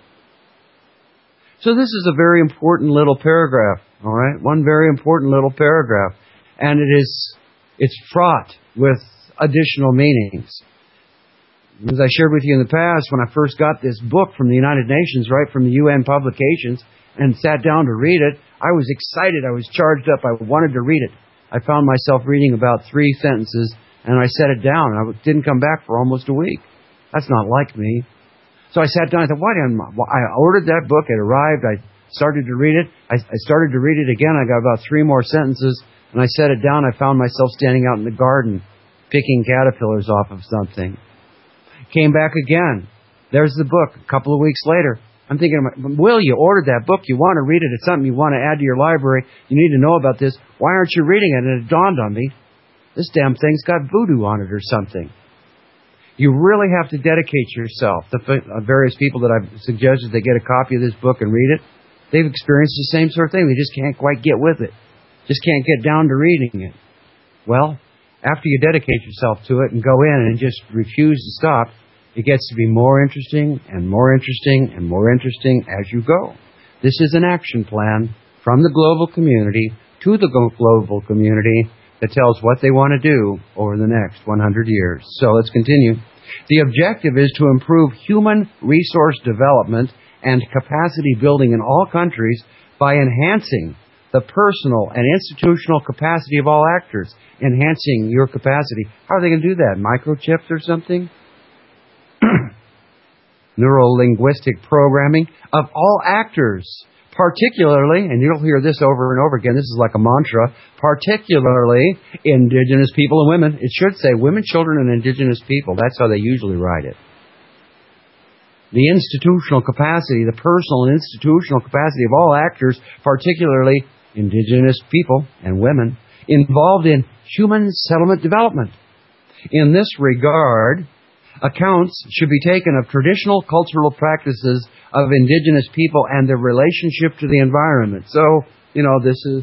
So this is a very important little paragraph, all right? One very important little paragraph. And it's fraught with additional meanings. As I shared with you in the past, when I first got this book from the United Nations, right from the UN publications, and sat down to read it, I was excited. I was charged up. I wanted to read it. I found myself reading about 3 sentences, and I set it down. I didn't come back for almost a week. That's not like me. So I sat down. I thought, I ordered that book. It arrived. I started to read it. I started to read it again. I got about 3 more sentences, and I set it down. I found myself standing out in the garden, picking caterpillars off of something. Came back again. There's the book. A couple of weeks later, I'm thinking, Will, you ordered that book. You want to read it. It's something you want to add to your library. You need to know about this. Why aren't you reading it? And it dawned on me, this damn thing's got voodoo on it or something. You really have to dedicate yourself. The various people that I've suggested they get a copy of this book and read it, they've experienced the same sort of thing. They just can't quite get with it. Just can't get down to reading it. Well, after you dedicate yourself to it and go in and just refuse to stop, it gets to be more interesting and more interesting and more interesting as you go. This is an action plan from the global community to the global community that tells what they want to do over the next 100 years. So let's continue. The objective is to improve human resource development and capacity building in all countries by enhancing the personal and institutional capacity of all actors. Enhancing your capacity. How are they going to do that? Microchips or something? Neuro-linguistic programming of all actors, particularly, and you'll hear this over and over again, this is like a mantra, particularly indigenous people and women. It should say women, children, and indigenous people. That's how they usually write it. The institutional capacity, the personal and institutional capacity of all actors, particularly indigenous people and women, involved in human settlement development. In this regard, accounts should be taken of traditional cultural practices of indigenous people and their relationship to the environment. So, this is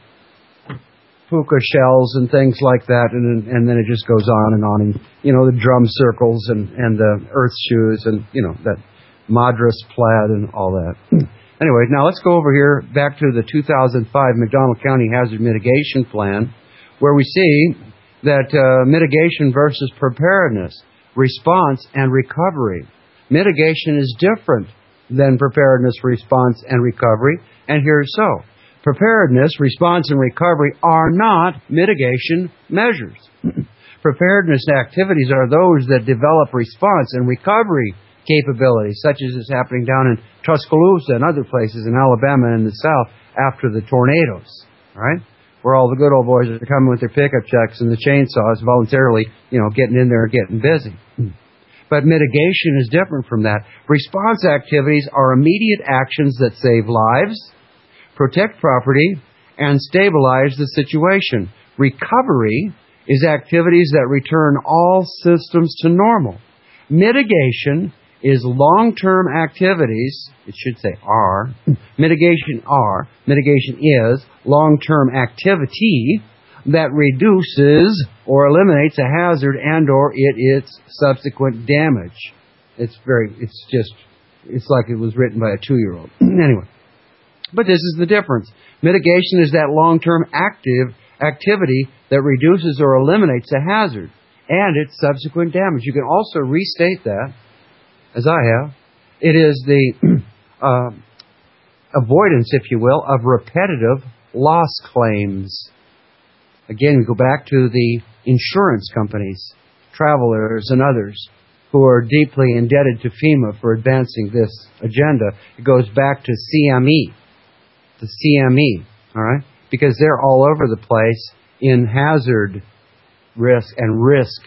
puka shells and things like that, and then it just goes on, and the drum circles and the earth shoes and, that Madras plaid and all that. Anyway, now let's go over here back to the 2005 McDonald County Hazard Mitigation Plan, where we see that mitigation versus preparedness, response, and recovery. Mitigation is different than preparedness, response, and recovery, and here's so. Preparedness, response, and recovery are not mitigation measures. Preparedness activities are those that develop response and recovery capabilities, such as is happening down in Tuscaloosa and other places in Alabama and the South after the tornadoes, right? Where all the good old boys are coming with their pickup trucks and the chainsaws voluntarily, getting in there and getting busy. But mitigation is different from that. Response activities are immediate actions that save lives, protect property, and stabilize the situation. Recovery is activities that return all systems to normal. Mitigation is long-term activities, it should say are, mitigation is long-term activity that reduces or eliminates a hazard and or its subsequent damage. It's like it was written by a 2-year-old. Anyway, but this is the difference. Mitigation is that long-term activity that reduces or eliminates a hazard and its subsequent damage. You can also restate that, as I have. It is the avoidance, if you will, of repetitive loss claims. Again, we go back to the insurance companies, travelers, and others who are deeply indebted to FEMA for advancing this agenda. It goes back to CME, all right? Because they're all over the place in hazard risk and risk.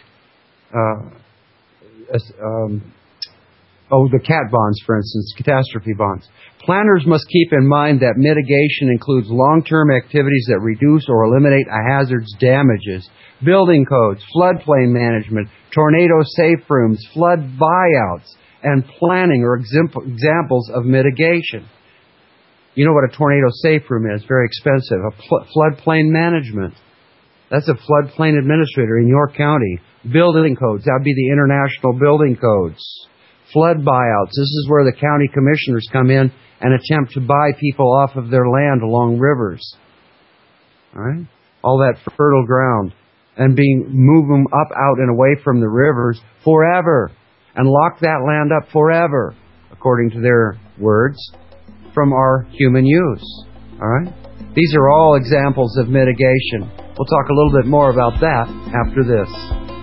The CAT bonds, for instance, catastrophe bonds. Planners must keep in mind that mitigation includes long-term activities that reduce or eliminate a hazard's damages. Building codes, floodplain management, tornado safe rooms, flood buyouts, and planning are examples of mitigation. You know what a tornado safe room is? Very expensive. A floodplain management. That's a floodplain administrator in your county. Building codes. That would be the international building codes. Flood buyouts. This is where the county commissioners come in and attempt to buy people off of their land along rivers. All right? all that fertile ground, and move them up, out, and away from the rivers forever, and lock that land up forever, according to their words, from our human use. All right? These are all examples of mitigation. We'll talk a little bit more about that after this.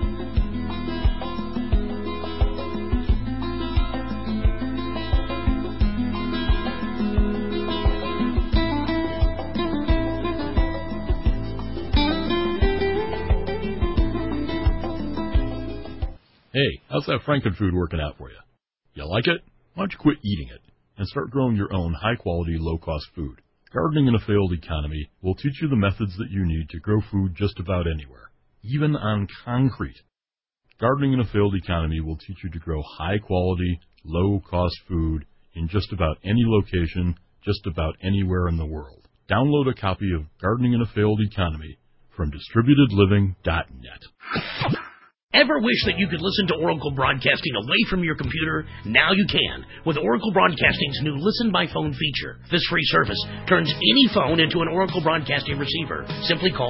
Hey, how's that Frankenfood working out for you? You like it? Why don't you quit eating it and start growing your own high-quality, low-cost food? Gardening in a Failed Economy will teach you the methods that you need to grow food just about anywhere, even on concrete. Gardening in a Failed Economy will teach you to grow high-quality, low-cost food in just about any location, just about anywhere in the world. Download a copy of Gardening in a Failed Economy from DistributedLiving.net. Ever wish that you could listen to Oracle Broadcasting away from your computer? Now you can with Oracle Broadcasting's new Listen by Phone feature. This free service turns any phone into an Oracle Broadcasting receiver. Simply call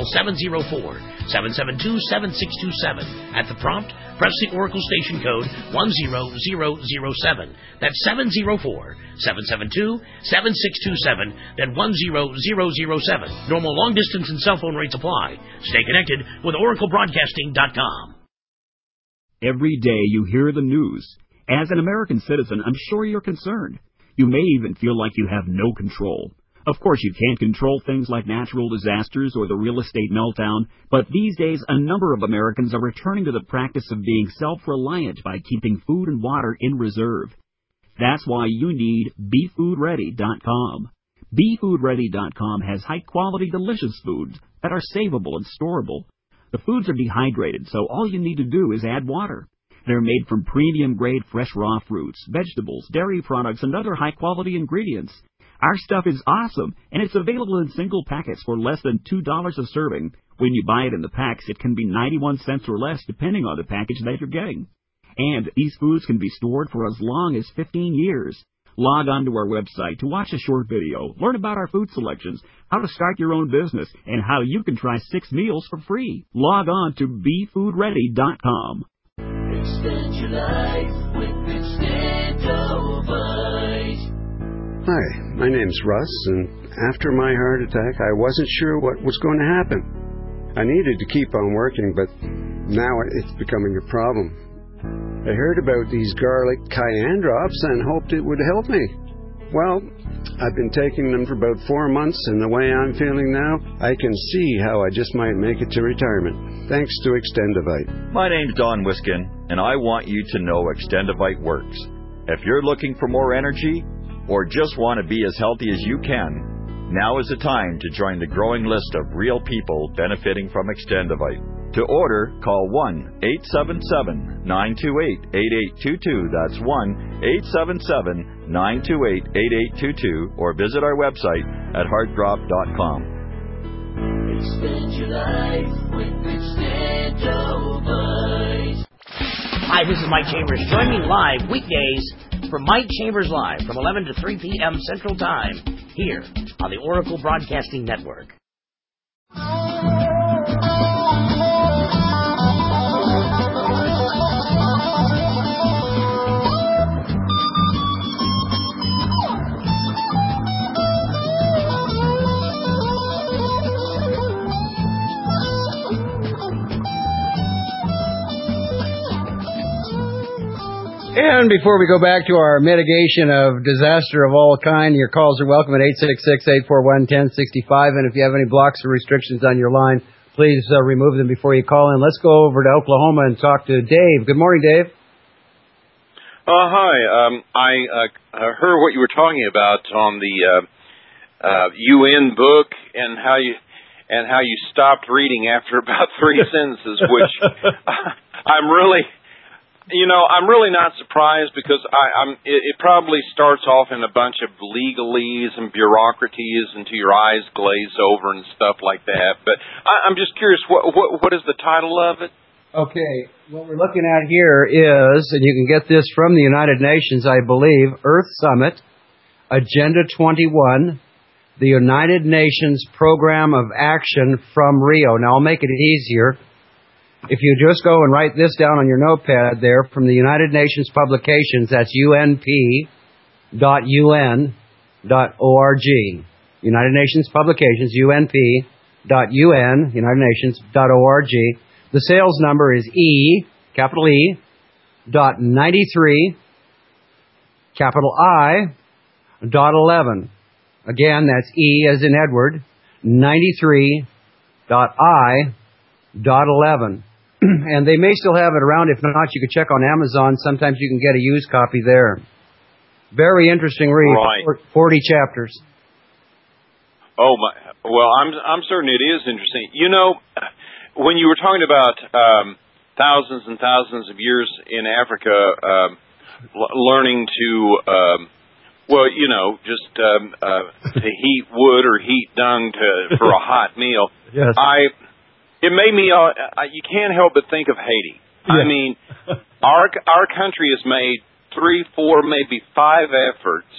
704-772-7627. At the prompt, press the Oracle station code 10007. That's 704-772-7627, then 10007. Normal long distance and cell phone rates apply. Stay connected with OracleBroadcasting.com. Every day you hear the news. As an American citizen, I'm sure you're concerned. You may even feel like you have no control. Of course, you can't control things like natural disasters or the real estate meltdown, but these days a number of Americans are returning to the practice of being self-reliant by keeping food and water in reserve. That's why you need BeFoodReady.com. BeFoodReady.com has high-quality, delicious foods that are savable and storable. The foods are dehydrated, so all you need to do is add water. They're made from premium-grade fresh raw fruits, vegetables, dairy products, and other high-quality ingredients. Our stuff is awesome, and it's available in single packets for less than $2 a serving. When you buy it in the packs, it can be 91 cents or less, depending on the package that you're getting. And these foods can be stored for as long as 15 years. Log on to our website to watch a short video, learn about our food selections, how to start your own business, and how you can try 6 meals for free. Log on to BeFoodReady.com. Extend your life with Extendovite. Hi, my name's Russ, and after my heart attack, I wasn't sure what was going to happen. I needed to keep on working, but now it's becoming a problem. I heard about these garlic cayenne drops and hoped it would help me. Well, I've been taking them for about 4 months, and the way I'm feeling now, I can see how I just might make it to retirement, thanks to Extendovite. My name's Don Wiskin, and I want you to know Extendovite works. If you're looking for more energy, or just want to be as healthy as you can, now is the time to join the growing list of real people benefiting from Extendovite. To order, call 1-877-928-8822. That's 1-877-928-8822. Or visit our website at heartdrop.com. Extend your life with Extendovite. Hi, this is Mike Chambers. Join me live weekdays for Mike Chambers Live from 11 to 3 p.m. Central Time here on the Oracle Broadcasting Network. And before we go back to our mitigation of disaster of all kind, your calls are welcome at 866-841-1065. And if you have any blocks or restrictions on your line, please remove them before you call in. Let's go over to Oklahoma and talk to Dave. Good morning, Dave. Hi. I heard what you were talking about on the UN book and how you stopped reading after about 3 sentences, which I'm really not surprised because it probably starts off in a bunch of legalese and bureaucraties until your eyes glaze over and stuff like that. But I'm just curious, what is the title of it? Okay, what we're looking at here is, and you can get this from the United Nations, I believe, Earth Summit, Agenda 21, the United Nations Program of Action from Rio. Now, I'll make it easier. If you just go and write this down on your notepad there, from the United Nations Publications, that's unp.un.org. United Nations Publications, unp.un, UnitedNations.org. The sales number is capital E, .93, capital I, .11. Again, that's E as in Edward, 93.I.11. And they may still have it around. If not, you can check on Amazon. Sometimes you can get a used copy there. Very interesting read. Right. 40 chapters. Oh my! Well, I'm certain it is interesting. You know, when you were talking about thousands and thousands of years in Africa, learning to to heat wood or heat dung for a hot meal. Yes. It made me. You can't help but think of Haiti. Yeah. I mean, our country has made 3, 4, maybe 5 efforts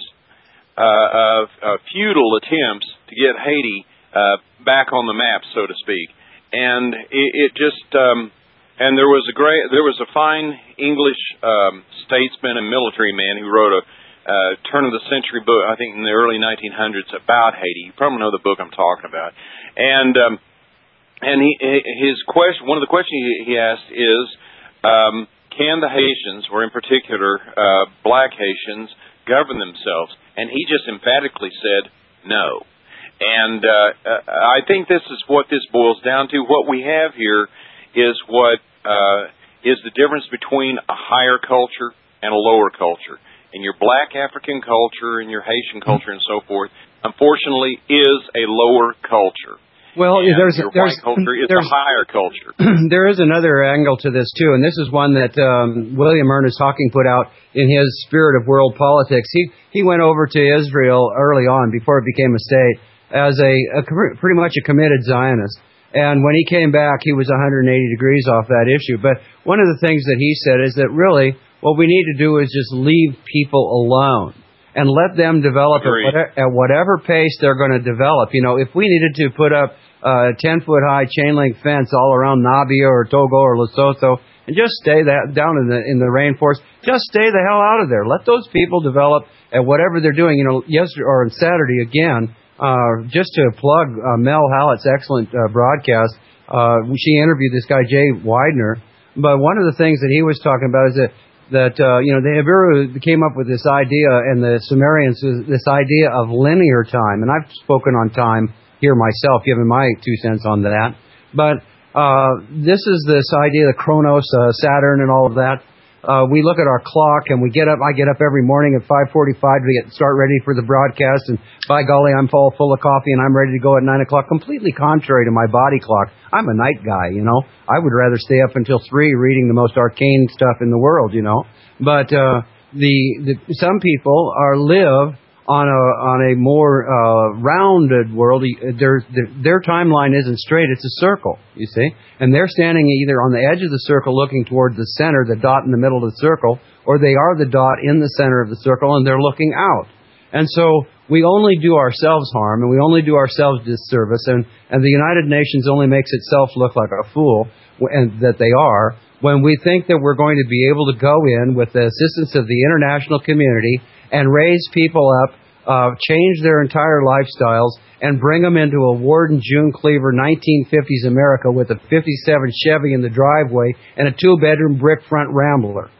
of futile attempts to get Haiti back on the map, so to speak. And it just and there was a fine English statesman and military man who wrote a turn of the century book, I think in the early 1900s, about Haiti. You probably know the book I'm talking about. And his question, one of the questions he asked is, can the Haitians, or in particular black Haitians, govern themselves? And he just emphatically said no. And I think this is what this boils down to. What we have here is what is the difference between a higher culture and a lower culture. And your black African culture and your Haitian culture and so forth, unfortunately, is a lower culture. Well, there's a higher culture. There is another angle to this too, and this is one that William Ernest Hocking put out in his Spirit of World Politics. He went over to Israel early on, before it became a state, as a pretty much a committed Zionist. And when he came back, he was 180 degrees off that issue. But one of the things that he said is that really what we need to do is just leave people alone and let them develop at whatever pace they're going to develop. You know, if we needed to put up a 10-foot-high chain-link fence all around Nabia or Togo or Lesotho and just stay down in the rainforest, just stay the hell out of there. Let those people develop at whatever they're doing. You know, yesterday or on Saturday again, just to plug Mel Hallett's excellent broadcast, she interviewed this guy Jay Widener. But one of the things that he was talking about is that the Ibiru came up with this idea, and the Sumerians, this idea of linear time. And I've spoken on time here myself, given my 2 cents on that. But this is this idea of Chronos, Saturn, and all of that. We look at our clock, and we get up. I get up every morning at 5:45 to start ready for the broadcast. And by golly, I'm full of coffee, and I'm ready to go at 9 o'clock. Completely contrary to my body clock. I'm a night guy, you know. I would rather stay up until 3 reading the most arcane stuff in the world, you know. But some people live on a more rounded world. Their timeline isn't straight; it's a circle, you see. And they're standing either on the edge of the circle, looking toward the center, the dot in the middle of the circle, or they are the dot in the center of the circle, and they're looking out. And so we only do ourselves harm, and we only do ourselves disservice, and the United Nations only makes itself look like a fool, and that they are, when we think that we're going to be able to go in with the assistance of the international community and raise people up, change their entire lifestyles, and bring them into a Warden June Cleaver 1950s America with a 57 Chevy in the driveway and a 2-bedroom brick front Rambler.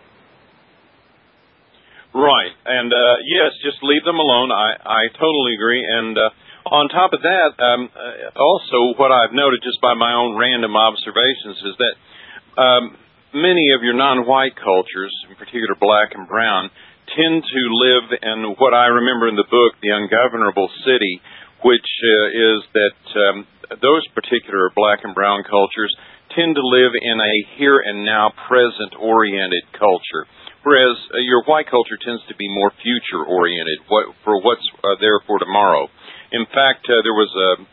Right. And, yes, just leave them alone. I totally agree. And on top of that, also what I've noted just by my own random observations is that many of your non-white cultures, in particular black and brown, tend to live in what I remember in the book, The Ungovernable City, which is that those particular black and brown cultures tend to live in a here and now present-oriented culture, whereas your white culture tends to be more future-oriented, for what's there for tomorrow. In fact, there was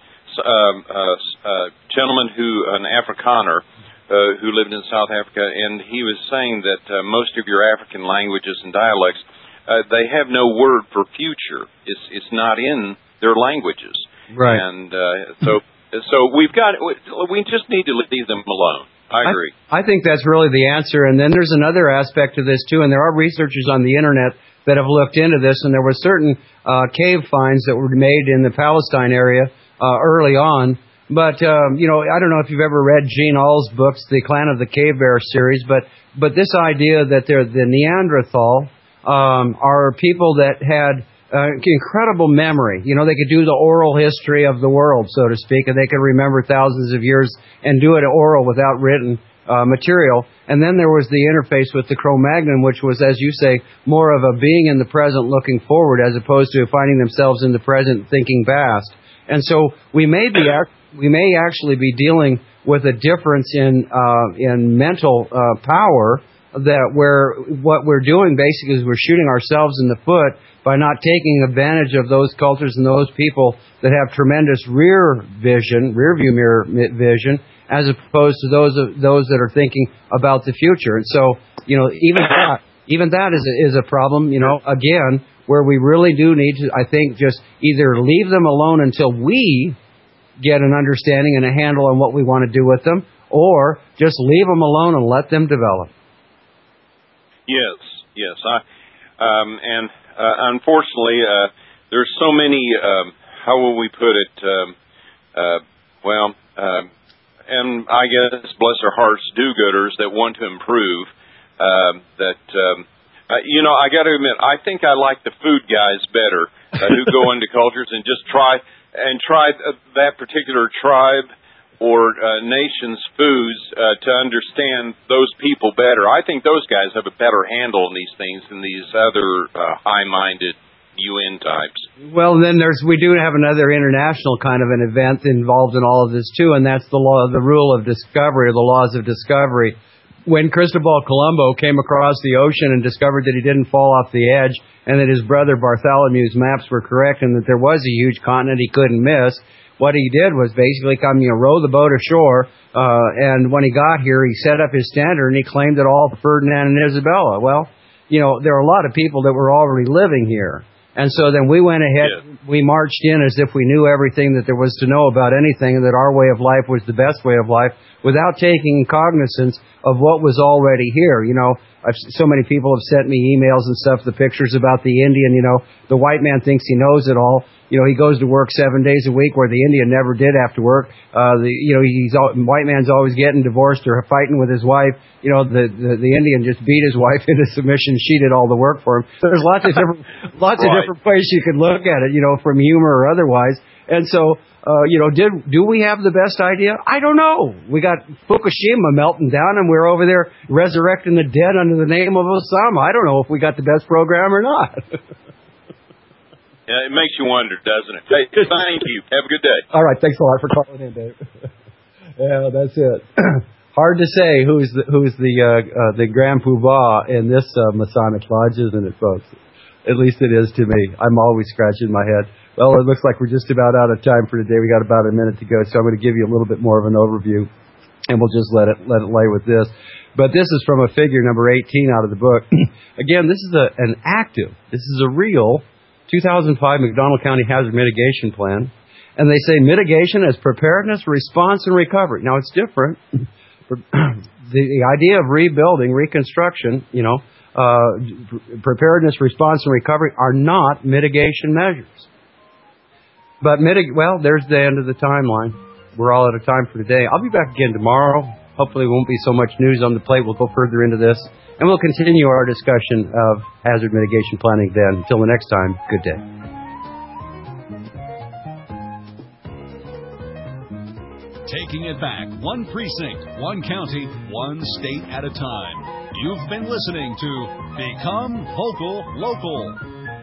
a gentleman an Afrikaner, who lived in South Africa, and he was saying that most of your African languages and dialects, they have no word for future. It's not in their languages. Right. And so we just need to leave them alone. I agree. I think that's really the answer. And then there's another aspect to this, too, and there are researchers on the Internet that have looked into this, and there were certain cave finds that were made in the Palestine area early on. But, I don't know if you've ever read Gene Aul's books, the Clan of the Cave Bear series, but this idea that the Neanderthal are people that had incredible memory. They could do the oral history of the world, so to speak, and they could remember thousands of years and do it oral without written material. And then there was the interface with the Cro-Magnon, which was, as you say, more of a being in the present looking forward as opposed to finding themselves in the present thinking past. And so we may actually be dealing with a difference in mental power, that what we're doing basically is we're shooting ourselves in the foot by not taking advantage of those cultures and those people that have tremendous rear view mirror vision, as opposed to those that are thinking about the future. And so, even that is a problem, again, where we really do need to, I think, just either leave them alone until we get an understanding and a handle on what we want to do with them, or just leave them alone and let them develop. Yes. Unfortunately, there's so many, how will we put it, and I guess, bless their hearts, do-gooders that want to improve, I got to admit, I think I like the food guys better, who go into cultures and just try that particular tribe or nation's foods to understand those people better. I think those guys have a better handle on these things than these other high-minded UN types. Well, then we do have another international kind of an event involved in all of this too, and that's the rule of discovery, or the laws of discovery. When Cristobal Colombo came across the ocean and discovered that he didn't fall off the edge, and that his brother Bartholomew's maps were correct, and that there was a huge continent he couldn't miss, what he did was basically row the boat ashore, and when he got here, he set up his standard and he claimed it all for Ferdinand and Isabella. Well, there are a lot of people that were already living here. And so then we went ahead, we marched in as if we knew everything that there was to know about anything, and that our way of life was the best way of life, without taking cognizance of what was already here. So many people have sent me emails and stuff, the pictures about the Indian, the white man thinks he knows it all. He goes to work 7 days a week where the Indian never did have to work. White man's always getting divorced or fighting with his wife. The Indian just beat his wife into submission. She did all the work for him. There's lots of different ways you could look at it, from humor or otherwise. And so, do we have the best idea? I don't know. We got Fukushima melting down, and we're over there resurrecting the dead under the name of Osama. I don't know if we got the best program or not. Yeah, it makes you wonder, doesn't it? Hey, thank you. Have a good day. All right, thanks a lot for calling in, Dave. Yeah, that's it. Hard to say who's the Grand Poobah in this Masonic Lodge, isn't it, folks? At least it is to me. I'm always scratching my head. Well, it looks like we're just about out of time for today. We got about a minute to go, so I'm going to give you a little bit more of an overview, and we'll just let it lay with this. But this is from a figure number 18 out of the book. Again, this is this is a real 2005 McDonald County Hazard Mitigation Plan. And they say mitigation as preparedness, response, and recovery. Now, it's different. The idea of rebuilding, reconstruction, preparedness, response, and recovery are not mitigation measures. But there's the end of the timeline. We're all out of time for today. I'll be back again tomorrow. Hopefully it won't be so much news on the plate. We'll go further into this. And we'll continue our discussion of hazard mitigation planning then. Until the next time, good day. Taking it back, one precinct, one county, one state at a time. You've been listening to Become Vocal Local.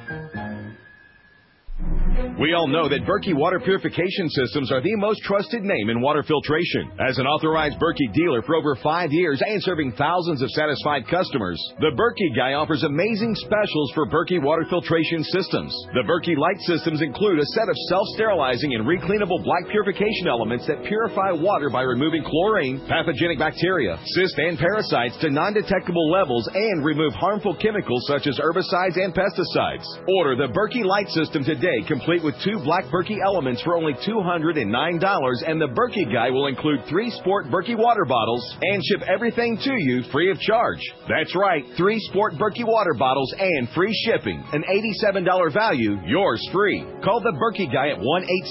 We all know that Berkey Water Purification Systems are the most trusted name in water filtration. As an authorized Berkey dealer for over 5 years and serving thousands of satisfied customers, the Berkey Guy offers amazing specials for Berkey Water Filtration Systems. The Berkey Light Systems include a set of self-sterilizing and recleanable black purification elements that purify water by removing chlorine, pathogenic bacteria, cysts, and parasites to non-detectable levels and remove harmful chemicals such as herbicides and pesticides. Order the Berkey Light System today, complete complete with 2 black Berkey Elements for only $209, and the Berkey Guy will include 3 Sport Berkey water bottles and ship everything to you free of charge. That's right, 3 Sport Berkey water bottles and free shipping. An $87 value, yours free. Call the Berkey Guy at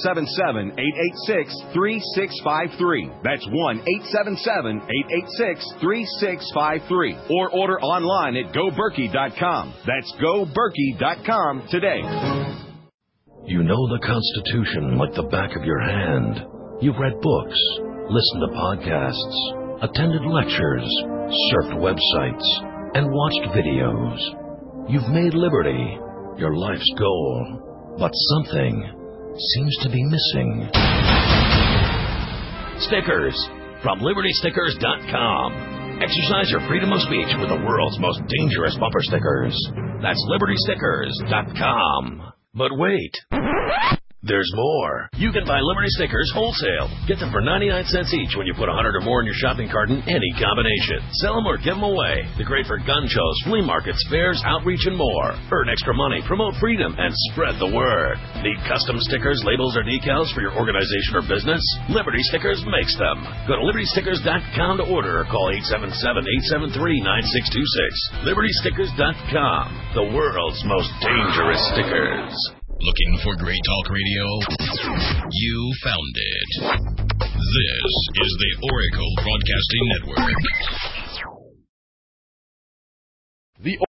1-877-886-3653. That's 1-877-886-3653. Or order online at GoBerkey.com. That's GoBerkey.com today. You know the Constitution like the back of your hand. You've read books, listened to podcasts, attended lectures, surfed websites, and watched videos. You've made liberty your life's goal, but something seems to be missing. Stickers from LibertyStickers.com. Exercise your freedom of speech with the world's most dangerous bumper stickers. That's LibertyStickers.com. But wait, there's more. You can buy Liberty Stickers wholesale. Get them for 99 cents each when you put 100 or more in your shopping cart in any combination. Sell them or give them away. They're great for gun shows, flea markets, fairs, outreach, and more. Earn extra money, promote freedom, and spread the word. Need custom stickers, labels, or decals for your organization or business? Liberty Stickers makes them. Go to LibertyStickers.com to order or call 877-873-9626. LibertyStickers.com. The world's most dangerous stickers. Looking for great talk radio? You found it. This is the Oracle Broadcasting Network. The